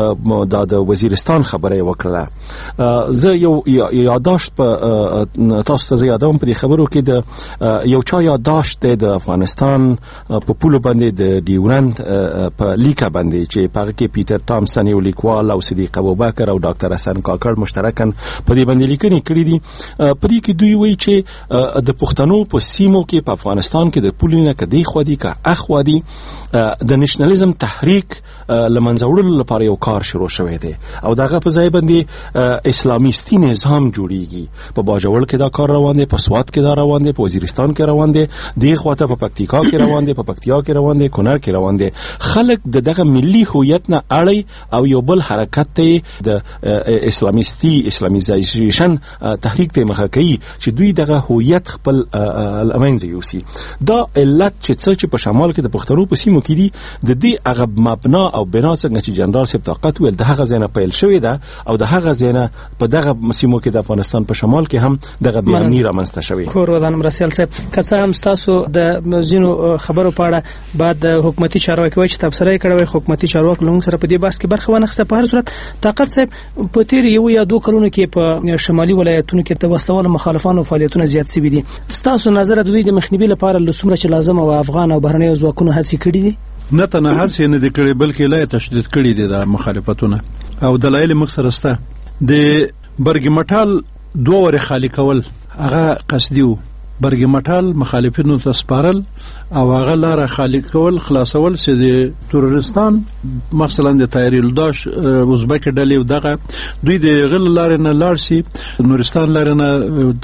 د وزیرستان خبره وکړه. زه یو یاداشت په تاسو ته یادوم په خبرو کې د یو چا یاداشت د افغانستان په پولو باندې د ډیورند په لیکه باندې چې په کې پیټر ټامسن یو لیکوال او صدیق ابوبکر او ډاکټر حسن کاکړ مشترکاً په دې باندې لیکنې کړې دي. په دې کې دوی وایي چې د پښتنو په سیمو کې په افغانستان کې د پولو نه کدي خو دي کا اخو دي د نېشنلزم تحریک لمنځه وړلو لپاره یو کار شروع شوی دی او دغه په ځای باندې اسلامیستي نظام جوړیږي. په باجوړ کې دا کار روان دی، په سوات کې دا روان دی، په وزیرستان کې روان دي، دغه خواته په پکتیکا کې روان دي، په پکتیا کې روان دي، کونړ کې روان دي. خلک د دغه ملي هویت نه اړي او یو بل حرکت ته د اسلامیستي اسلامیزیشن تحریک ته مخه کوي چې دوی دغه هویت خپل الامنځ یوسي. دا علت چې څه چې په شمال کې د پښتنو په سیمو کې دي د دې هغه مبنا او بنا څنګه چې جنرال صاحب طاقت ویل د هغه ځای نه پیل شوې ده او د هغه ځای نه په دغه سیمو کې د افغانستان په شمال کې هم دغه بیانې رامنځته شوې. کور ودان مرسیال صاحب که څه هم تاسو د ځینو خبرو په اړه بعد د حکومتي چارواکي وایي چې تبصره کړې حکومتي چارواکي لږ سره په دې بحث کې برخه ونخسته. په هر صورت طاقت صاحب په تیر یو یا دوه کلونو کې په شمالي ولایتونو کې د وسلوال مخالفانو فعالیتونه زیات شوي دي. ستاسو نظر د دوی د مخنیوي لپاره لسمره چې لازم او افغان او بهرنۍ ځواکونو هڅې کړې دي؟ نه تنها هڅې نه دي کړې بلکې لا تشدید کړي دي د مخالفتونه او دلایل موږ سره شته. د برګ مټال دوه ور خالی کول هغه قصدي وو. برګ مټال مخالفینو ته سپارل او هغه لار خالی کول خلاصول چې د تورستان مثلا د تایریل داش ازبک ډلې او دغه دوی د غل لار نه لاړ سي نورستان لار نه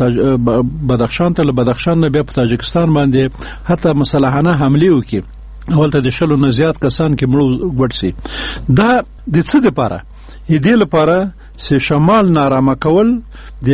بدخشان ته بدخشان نه بیا په تاجکستان باندې حتی مسلحانه حمله وکړي. اولته د شلو نه زیات کسان کې مړو ګډ سي. دا د څه لپاره؟ دې لپاره چې شمال نارامه کول د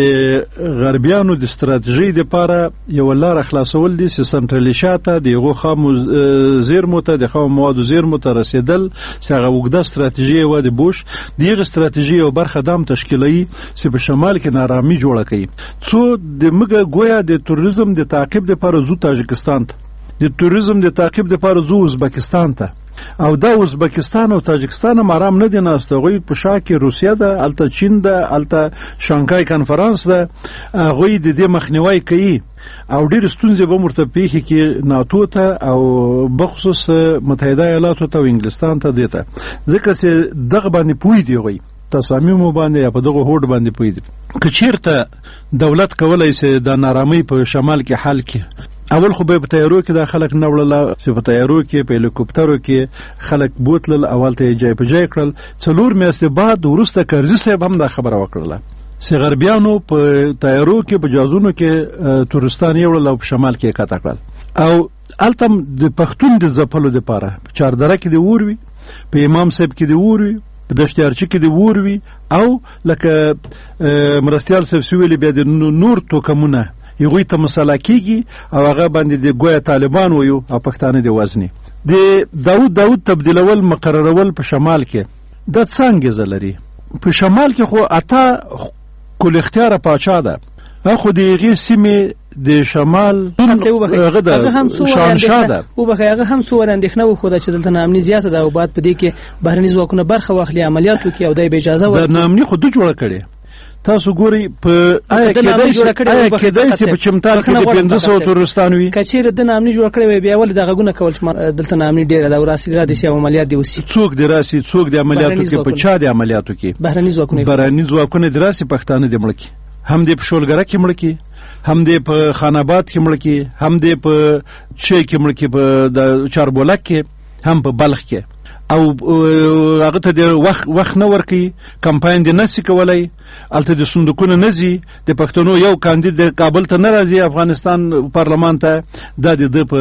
غربیانو د ستراتیژي لپاره یو لار خلاصول دي چې سنټرالیشاته د یو خامو زیرمو ته د خامو موادو زیرمو ته رسیدل چې هغه وګړه ستراتیژي و د بوش دغه ستراتیژي او برخه دام تشکیلي چې په شمال کې نارامي جوړه کړي. څو د مګه گویا د توریزم د تعقیب لپاره زو تاجکستان ته د توریزم د تعقیب لپاره زو ازبکستان ته او دا ازبکستان او تاجکستان مرام نه دي ناسته غوي په شاکه روسیا ده الته چین ده الته شانګهای کانفرنس ده غوي د دې مخنیوي کوي او ډیر ستونزې به مرتبه کې ناتو ته او بخصوص متحده ایالاتو ته او انګلستان ته دیته ځکه چې دغه باندې پوي دی غوي تصامیم باندې په دغه هوډ باندې پوي دي. کچیرته دولت کولای شي د نارامي په شمال کې حل کړي. اول خو به په تیارو کې د خلک نوړل چې په تیارو کې په هلیکوپټرو کې خلک بوتل اول ته جای په جای کړل. څلور میاشتې بعد ورسته کرزي صاحب هم دا خبره وکړه چې غربیانو په تیارو کې په جازونو کې تورستان یوړل او په شمال کې کاته کړل او التم د پښتون د زپلو لپاره په چاردره کې دی وروي په امام صاحب کې دی وروي په دشتیارچی کې دی وروي او لکه مرستيال صاحب سویل بیا د نور توکمونه یوه ته مسلکیږي او هغه باندې د ګویا طالبان ویو او پښتانه دی وزنی د داوود داوود تبدیلول مقررول په شمال کې د څنګه زلري په شمال کې خو اته کول اختیار پاچا ده خو دیغه سیمه د شمال هغه د شانشاه ده او به هغه هم څو اندېښنه و خو د چې دلته نامني زیاته ده او بعد په دې کې بهرني ځواکونه برخه واخلي عملیاتو کې او د اجازه ورکړي. د نامني خو د جوړ کړي تاسو ګوري په آیا کې دای چې په چمتال کې د پنځه سوه تورستانوي کچیر د نامني جوړ کړي بیا ول دغه غونه کول چې دلته نامني ډیره دا وراسي را دي سي عملیات دی وسی څوک دی راسي څوک د عملیاتو کې په چا د عملیاتو کې بهرني ځواکونه بهرني ځواکونه دراسي پښتانه د ملک هم د پښولګره کې ملک هم د په خاناباد کې ملک هم د په چي کې ملک په د چاربولک کې هم په بلخ کې او هغه ته د وخت وخت نه ورکی کمپاین د نسی کولای الته د صندوقونو نزي د پښتنو یو کاندید د کابل ته ناراضي افغانستان پارلمان ته د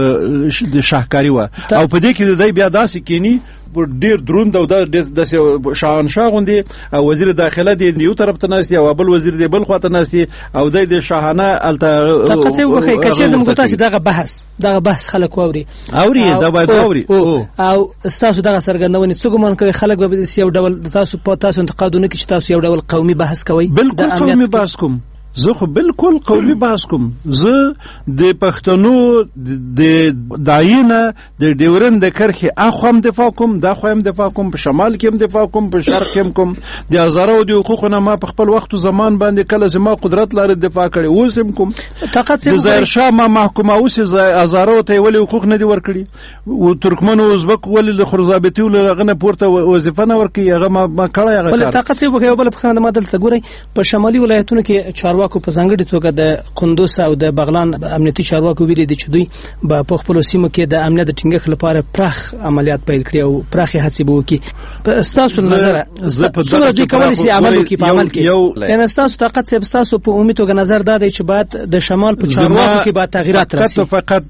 د شاهکاری و او په دې کې د بیا داسې کینی ډیر دروند او د شاهنشاه غوندي او وزیر داخله دی یو طرف ته ناشتي او بل وزیر دی بل خواته ناشتي او د شاهانه الته طاقت یو وخی کچې د مګوتاسي دغه بحث دغه بحث خلک اوري اوري دا باید اوري او تاسو دغه سرګندونې څوګمن کوي خلک به یو ډول تاسو په تاسو انتقادونه کې تاسو یو ډول قومي بحث کوي بالکل قومي بحث کوم زه خو بالکل قومي بحث کوم زه د پښتنو د داینه د ډیورن د کرخي اخو هم دفاع کوم دا خو هم دفاع کوم په شمال کې هم دفاع کوم په شرق کې هم کوم د هزارو د حقوقونه ما په خپل وخت او زمان باندې کله زما قدرت لري دفاع کړي اوس هم کوم طاقت د ظاهر شاه ما محکومه اوس هزارو ته ولې حقوق نه دي ورکړي او ترکمن او ازبک ولې د خرزابطي ولغنه پورته وظیفه نه ورکړي هغه ما کړه هغه طاقت یو بل په خنده ما دلته ګوري په شمالي ولایتونو کې چارواکو په ځانګړي توګه د قندوز او د بغلان امنیتي چارواکو ویلي دي چې دوی به په خپل سیمو کې د امنیت د ټینګښت لپاره پراخ عملیات پیل کړي او پراخ هڅې به وکړي. په ستاسو نظر څومره دوی کولی شي عمل وکړي په عمل کې؟ یعنې ستاسو طاقت صاحب ستاسو په عمومي توګه نظر دا دی چې باید د شمال په چارواکو کې باید تغییرات راسي؟ فقط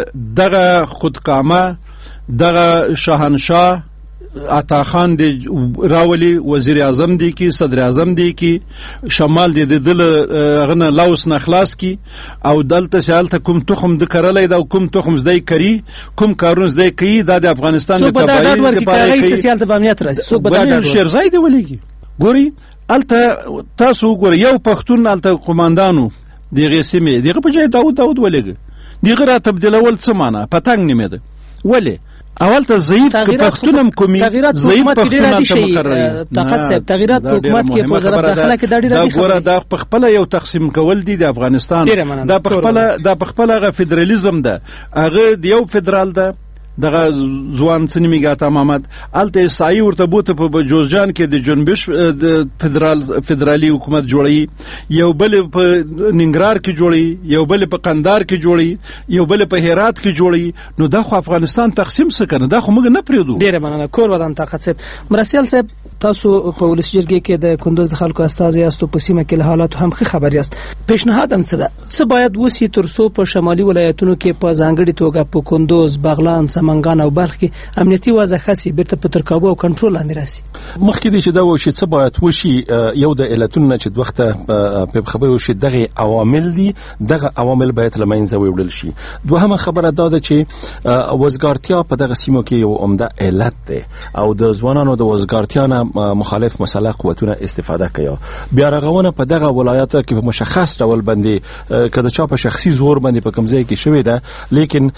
دغه خودکامه دغه شاهنشاه عطا خان دی راولي، وزیر اعظم دی کی، صدر اعظم دی کی، شمال دی د دل غنه لاوس نه خلاص کی او دلته سالته کوم تخم د کرلې دا کوم تخم زدای کری کوم کارون زدای کی دا د افغانستان د تبعیض لپاره کوي. څوک سیالته امنیت راځي، څوک به دا شیرزای دی ولېږي. ګوري الته تاسو ګوري یو پښتون الته قوماندانو دغه سیمه دغه په ځای داود داود ولېږي دغه را تبدیلول څه معنا پتنګ نیمه ده ولی اول ته ضعیف پښتونم کومي ضعیف پښتون ته مقرري طاقت صاحب تغیرات په حکومت کې په وزارت داخله کې ډېر راځي. دا ګوره دا په خپل یو تقسیم کول دي د افغانستان، دا په خپل دا په خپل غ فدرالیزم ده، هغه د یو فدرال ده دغه ځوان سنیمیګا محمد الته سایي ورته بوته په جوزجان کې د جنبش د فدرال فدرالي حکومت جوړي، یو بل په ننګرهار کې جوړي، یو بل په قندهار کې جوړي، یو بل په هرات کې جوړي. نو دا خو افغانستان تقسیم سکنه، دا خو موږ نه پریدو. ډیره مننه کور ودان طاقت صاحب. مرسیال صاحب تاسو په ولس جرګې کې د کندوز د خلکو استازي یاستو، په سیمه کې له حالاتو هم ښه خبر یاست. پیشنهاد هم څه ده څه باید وسی تر څو په شمالي ولایتونو کې په ځانګړي توګه په کندوز، بغلان، سمنګان او بلخ کې امنیتي وضع خاصي بیرته په ترکابو او کنټرول لاندې راسي؟ مخکې دي چې دا وشي څه باید وشي. یو د علتونو چې د وخته په خبرو وشي دغه عوامل دي، دغه عوامل باید لمنځه وړل شي. دوهمه خبره دا ده چې وزګارتیا په دغه سیمو کې یو عمده علت ده او د ځوانانو د وزګارتیا نه مخالف مسله قوتونه استفاده کوي. بیا رغونه په دغه ولایتو کې په مشخص ډول باندې کله چې په شخصي زور باندې په کوم ځای کې شوې ده، لیکن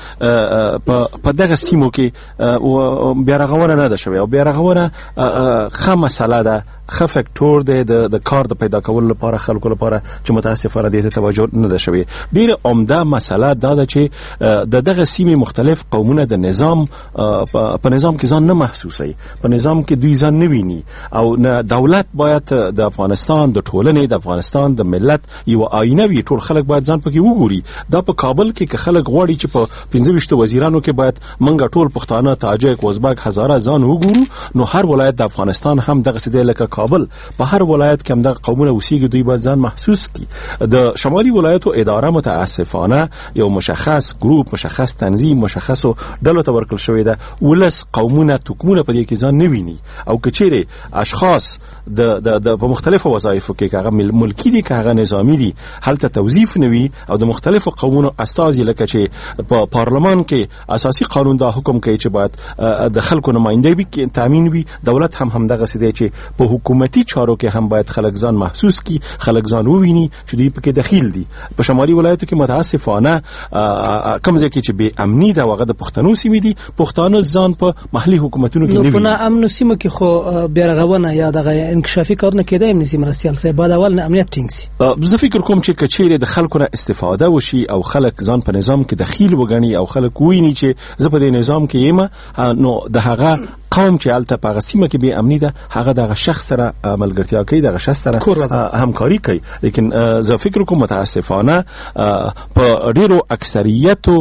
په دغه سیمو کې بیا رغونه نه ده شوې او بیا رغونه ښه مسله ده، ښه فکټور دی د کار د پیدا کولو لپاره خلکو لپاره چې متاسفانه دې ته توجه نه ده شوې. ډېره عمده مسله دا ده چې د دغه سیمې مختلف قومونه د نظام په نظام کې ځان نه محسوسوي، په نظام کې دوی ځان نه ویني او نه دولت باید د افغانستان د ټولنې د افغانستان د ملت یو آینه وي، ټول خلک باید ځان پکې وګوري. دا په کابل کې که خلک غواړي چې په پنځه ویشت وزیرانو کې باید منګه ټول پښتانه، تاجک، ازبک، هزاره ځان وګورو، نو هر ولایت د افغانستان هم دغه سیده لکه کابل په هر ولایت کې هم دغه قومونه اوسېږي، دوی باید ځان محسوس کړي. د شمالي ولایتو اداره متاسفانه یو مشخص ګروپ، مشخص تنظیم، مشخصو ډلو ته ورکړل شوې ده. ولس قومونه توکمونه په دې کې ځان نه ویني او کچېره اشخاص د د په مختلفو وظایفو کې هغه ملکی دي که هغه نظامی دي هلته توظیف نوي او د مختلفو قومونو استازي لکه چې په پارلمان کې اساسي قانون دا حکم کوي چې باید د خلکو نمائنده وي، تامین وي. دولت هم هم دغه سیده چې په حکومتي چارو کې هم باید خلک ځان محسوس کی، خلک ځان وویني چې دوی پکې دخیل دي. په شمالي ولایتو کې متاسفانه کوم ځای کې چې بې امني ده هغه د پښتنو سیمې دي، پښتانه ځان په محلي حکومتونو کې نه ویني. نو په امنو سیمو کې خو بیا رغونه یا دغه انکشافي کارونه کېدای هم نشي. مرستيال صاحب باید اول نه امنیت ټینګ سي. زه فکر کوم چې کچېره د خلکو نه استفاده وشي او خلک ځان په نظام کې دخیل وګڼي او خلک وویني چې زه په دې نظام کې یم، نو د هغه قوم چې الته په غسیمه کې به امني ده هغه دغه شخص سره ملګرتیا کوي، دغه شخص سره همکاري کوي. لیکن زه فکر کوم متاسفانه په ډیرو اکثریتو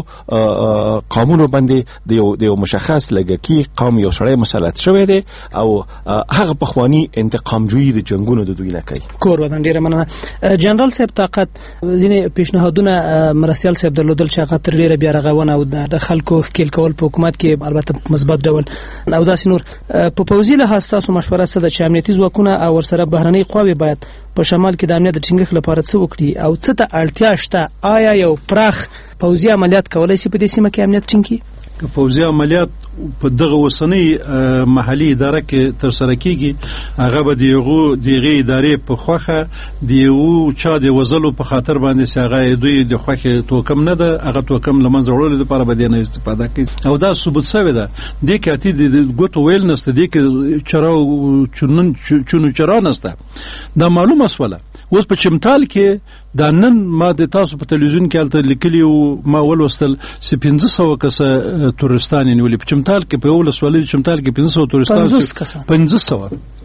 قومونو باندې د یو د یو مشخص لګکی قوم یو سره مسلط شوی دی او هغه په خواني انتقام جوړي د جنگونو د دوی نه کوي. کور ودان ډیره مننه. جنرال صاحب طاقت ځینې پیشنهادونه مرسیال صاحب درلودل چې هغه تر ډیره بیا رغونه او د خلکو خپل کول په حکومت کې البته مثبت ډول او داسې نور. په پوځي لحاظ تاسو مشوره څه ده چې امنیتي ځواکونه او ورسره بهرنۍ قواوې باید په شمال کې د امنیت د ټینګښت لپاره څه وکړي او څه ته اړتیا شته؟ آیا یو پراخ پوځي عملیات کولای شي په دې سیمه کې امنیت ټینګ کړي؟ فوزي عملیات په دغه وسنۍ محلي اداره کې تر سره کیږي، هغه به دیغه دیغه ادارې په خوخه دیو چا دی وزلو په خاطر باندې ساغه دوی د خوخه توکم نه ده، هغه توکم لمنځه وړل لپاره به نه استفاده کوي او دا ثبوت شوی ده. د کاتي د ګوتو ویل نسته، د کې چراو چونن چونو چرا نسته. دا معلومه سواله. اوس په چمتال کې دا نن ما د تاسو په تلویزیون کې الته لیکلی او ما ولوستل چې پنځه سوه کسه تورستان نیولې په چمتال کې، په ولس ولې چمتال کې پنځه سوه تورستان، پنځه سوه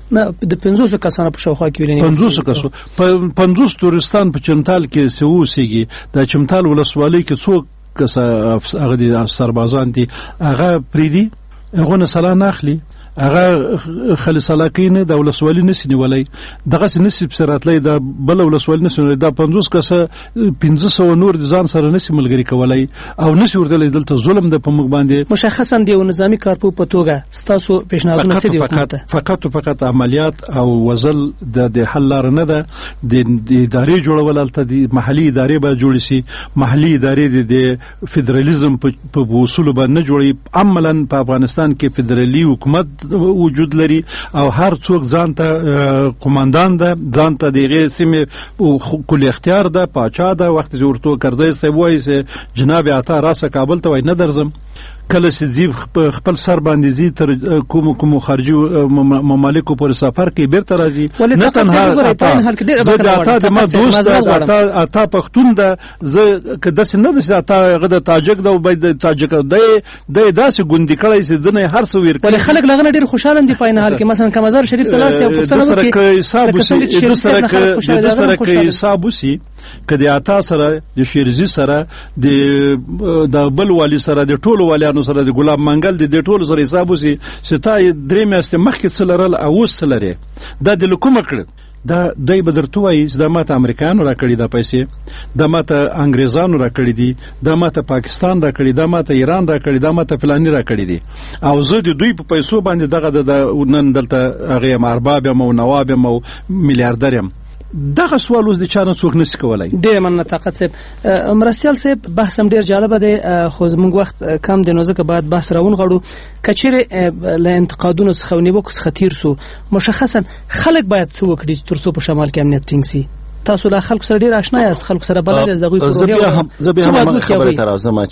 نه د پنځوس کسانو په شاوخوا کې ویلنی پنځوس کسو په پنځوس تورستان په چمتال کې سوسيږي د چمتال ولسوالۍ کې څوک کس هغه دي سربازان دي هغه پریدي هغه نه سلا ناخلي هغه خالص علاقین د ولسوالۍ نسنی ولای دغه نسب سراتلې د بل ولسوالۍ نسنی د پنځوس کسه پنځه سوه نور ځان سره نسی ملګری کولای او نسی ورته دلته ظلم د په مخ باندې مشخصا دی نظامی کارپو په توګه ستاسو پیشنهادونه څه دي فقط فقط فقط عملیات او وزل د د حل لار نه ده د ادارې جوړول الته د محلي ادارې به جوړ شي محلي ادارې د فدرالیزم په اصول باندې جوړي عملاً په افغانستان کې فدرالي حکومت وجود لري او هر څوک ځان ته قوماندان ده ځان ته دغه سیمه کل اختیار ده پاچا ده وخت ورته کرزی صاحب وایي جناب عطا راسه کابل ته وای نه درځم کله چې زیب خپل سر باندې زی تر کوم کوم خارجي ممالکو پر سفر کې بیرته راځي نه تنها زه د عطا د ما دوست عطا عطا پښتون ده زه کده نه د عطا غد تاجک ده د تاجک ده د داسې ګوندی کړی چې دنه هر څو ور ولې خلک لغنه ډیر خوشاله دي په حال کې مثلا کمزار شریف صلاح سي او پښتون کې حساب وسی د سره کې د سره کې حساب وسی کدی عطا سره د شیرزي سره د د بل والی سره د ټولو والیانو سره د ګلاب منګل د ټولو سره حساب وسی چې تا درې میاشتې مخکې څلرل او وسلري دا د کومه کړ دا دای بدرتوي چې د ماته امریکایانو راکړي د پیسې د ماته انګريزانو راکړي دي د ماته پاکستان راکړي د ماته ایران راکړي د ماته فلاني راکړي دي او زه د دوی په پیسو باندې دغه د نن دلته هغه مرباب او نواب او میلیاردر یم دغه سوال اوس د چانه څوک نس کولای ډیر من طاقت صاحب مرسیال صاحب بحث هم ډیر جالب دی خو زموږ وخت کم دی نو ځکه بعد بحث راون غړو کچېره له انتقادونو څخه نیوکو څخه تیر سو مشخصا خلک باید څه وکړي تر څو په شمال کې امنیت ټینګ سي تاسو له خلکو سره ډیر آشنا یاست خلکو سره بلد یاست دغه پروګرام زه به هم خبره تر ازمه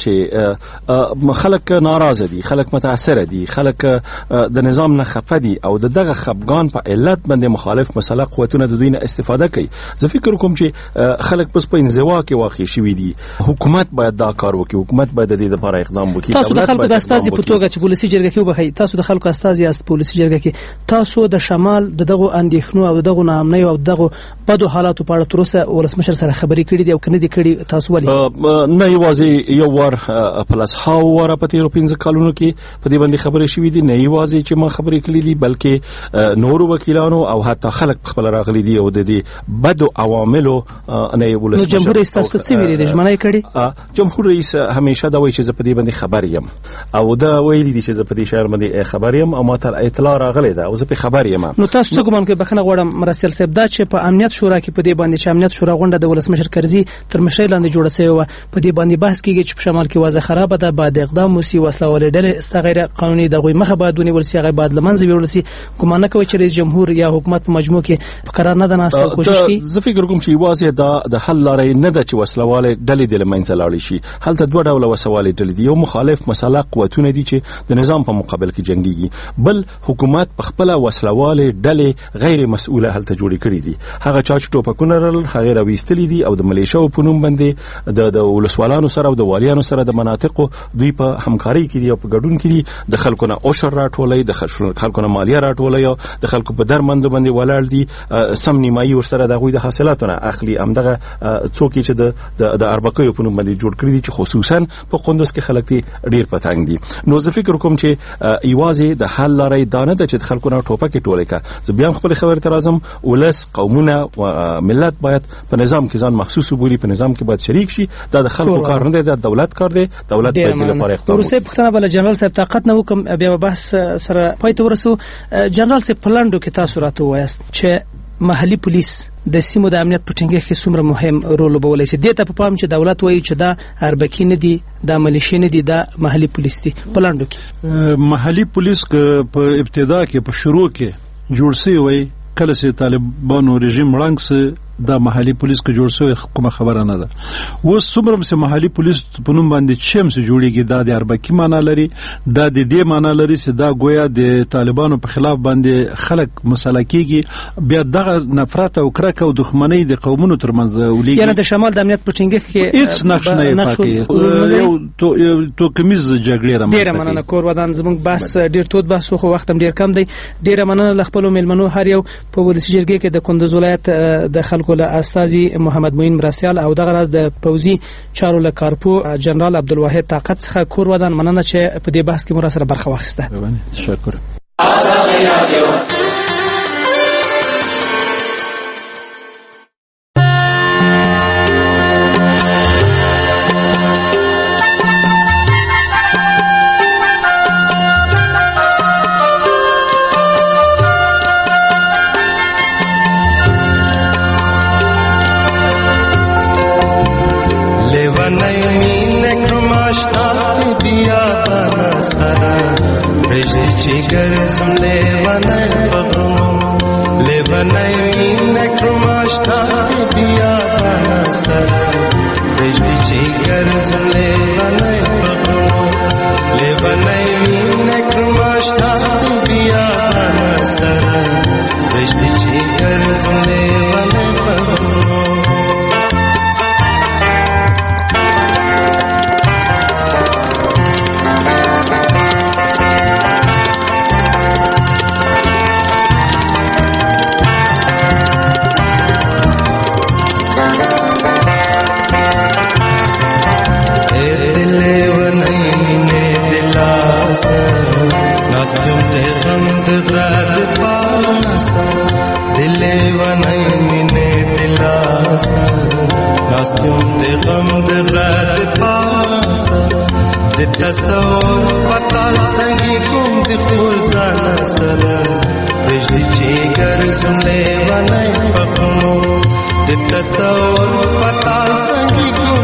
چې خلک ناراضه دي خلک متاثر دي خلک د نظام نه خفه دي او دغه خفقان په علت باندې مخالف مسله قوتونه د دوی نه استفاده کوي زه فکر کوم چې خلک پس په انزوا کې واقع شوي دي حکومت باید دا کار وکړي حکومت باید د دې لپاره اقدام وکړي تاسو د خلکو د استازي په توګه چې پولیسي جرګه کې وبخي تاسو د خلکو استازي یاست پولیسي جرګه کې تاسو د شمال دغه اندېښنو او دغه نامنۍ او دغه بدو حالاتو په اړه تروسه ولسمشر سره خبرې کړې دي او کنه دي کړې تاسو ولې نه یوازې یو ور پلس هاو ور په تیر پنځه کالونو کې په دې باندې خبرې شوې دي نه یوازې چې ما خبرې کړې دي بلکې نورو وکیلانو او حتی خلک خپل راغلي دي او د دې بدو عواملو نه ولسمشر جمهور رئیس تاسو څه ویلي دي ژمنه کړې جمهور رئیس همیشه دا وایي چې زه په دې باندې خبر یم او دا ویلي دي چې زه په دې شهر باندې خبر یم او ما ته اطلاع راغلې ده او زه په خبر یم نو تاسو څنګه ممکن بخنه غواړم مرسل صاحب دا چې په امنیت شورا کې په دې باندې چې امنیت شورا غونډه د ولسمشر کرزي تر مشرۍ لاندې جوړه شوی و په دې باندې بحث کیږي چې په شمال کې وضع خراب ده بعد اقدام وسی وسله ولډل است غیر قانوني دغه مخه باید ونیول شي غیر بعد لمنځه ویول شي ګمان کوي چې رئیس جمهور یا حکومت په مجموع کې په قرار نه ده ناسته کوشش کوي زه فکر کوم چې واضح ده د حل لارې نه ده چې وسلواله ډلې د لمنځه لاړې شي هلته دوه ډوله وسلواله ډلې دي یو مخالف مسله قوتونه دي چې د نظام په مقابل کې جنگيږي بل حکومت په خپل وسلواله ډلې غیر مسؤله هلته جوړې کړې دي هغه چا چې ټوپکونه رل هغه راويستلې دي او د ملیشو په نوم باندې د د ولسوالانو سره او د والیانو سره د مناطقو دوی په همکاري کې دي او په ګډون کې دي د خلکو نه اوشر راټولې د خلکو نه مالیه راټولې او د خلکو په درمند باندې ولاړ دي سم نیمایي ورسره د غوي د حاصلاتونه اخلي امدغه څوک چې د د اربکیو په نوم باندې جوړ کړی دي چې خصوصا په قندوز کې خلک دي ډیر پتنګ دي نو زه فکر کوم چې ایوازي د حل لارې دانه د چې خلکو نه ټوپک ټولې کا زه بیا خپل خبره تر اعظم ولس قومونه او ملت باید په نظام کې ځان محسوس وبولي په نظام کې باید شریک شي دا د خلکو کار نه دی د دولت کار دی دولت باید د لپاره اقدام وکړي ورسې پښتنه بل جنرال صاحب طاقت نه وکم بیا بحث سره پاتې ورسو جنرال صاحب پلاندو کې تاسو راته وایست چې محلي پولیس د سیمو د امنیت په ټینګښت کې څومره مهم رول لوبولی شي دې ته په پام چې دولت وایي چې دا اربکي نه دي دا ملیشي نه دي دا محلي پولیس دي پلاندو کې محلي پولیس په ابتدا کې په شروع کې جوړ شوی وي کله چې طالبانو رژیم رنګ سه د محلي پولیس کې جوړ شوی کومه خبره نه ده. اوس څومره چې محلي پولیس په نوم باندې چم سي جوړیږي دا د اربکی معنا لري، دا د دې معنا لري چې دا گویا د طالبانو په خلاف باندې خلک مسله کیږي، بیا دغه نفرت او کرکه او دښمنۍ د قومونو ترمنځ ولېږي. یعنی د شمال د امنیت په ټینګښت کې هیڅ نقش نه پاتې، یو تو کمیز جګړې را ډیره مننه. کور ودان زموږ بحث ډیر تود بحث خو وخت هم ډیر کم دی. ډیره مننه له خپل ملمنو هر یو په ولسی جرګې کې د کندوز ولایت د خلکو له استاذي محمد معین مرسیال او دغه راز د پوزي چارو له کارپو جنرال عبدالواحد طاقت څخه کور ودان مننه چې په دې بحث کې مو سره برخه واخیسته. تشکر.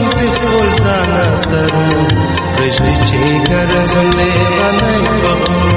Sir, Rishdi Chekar Zule Vanai Bahu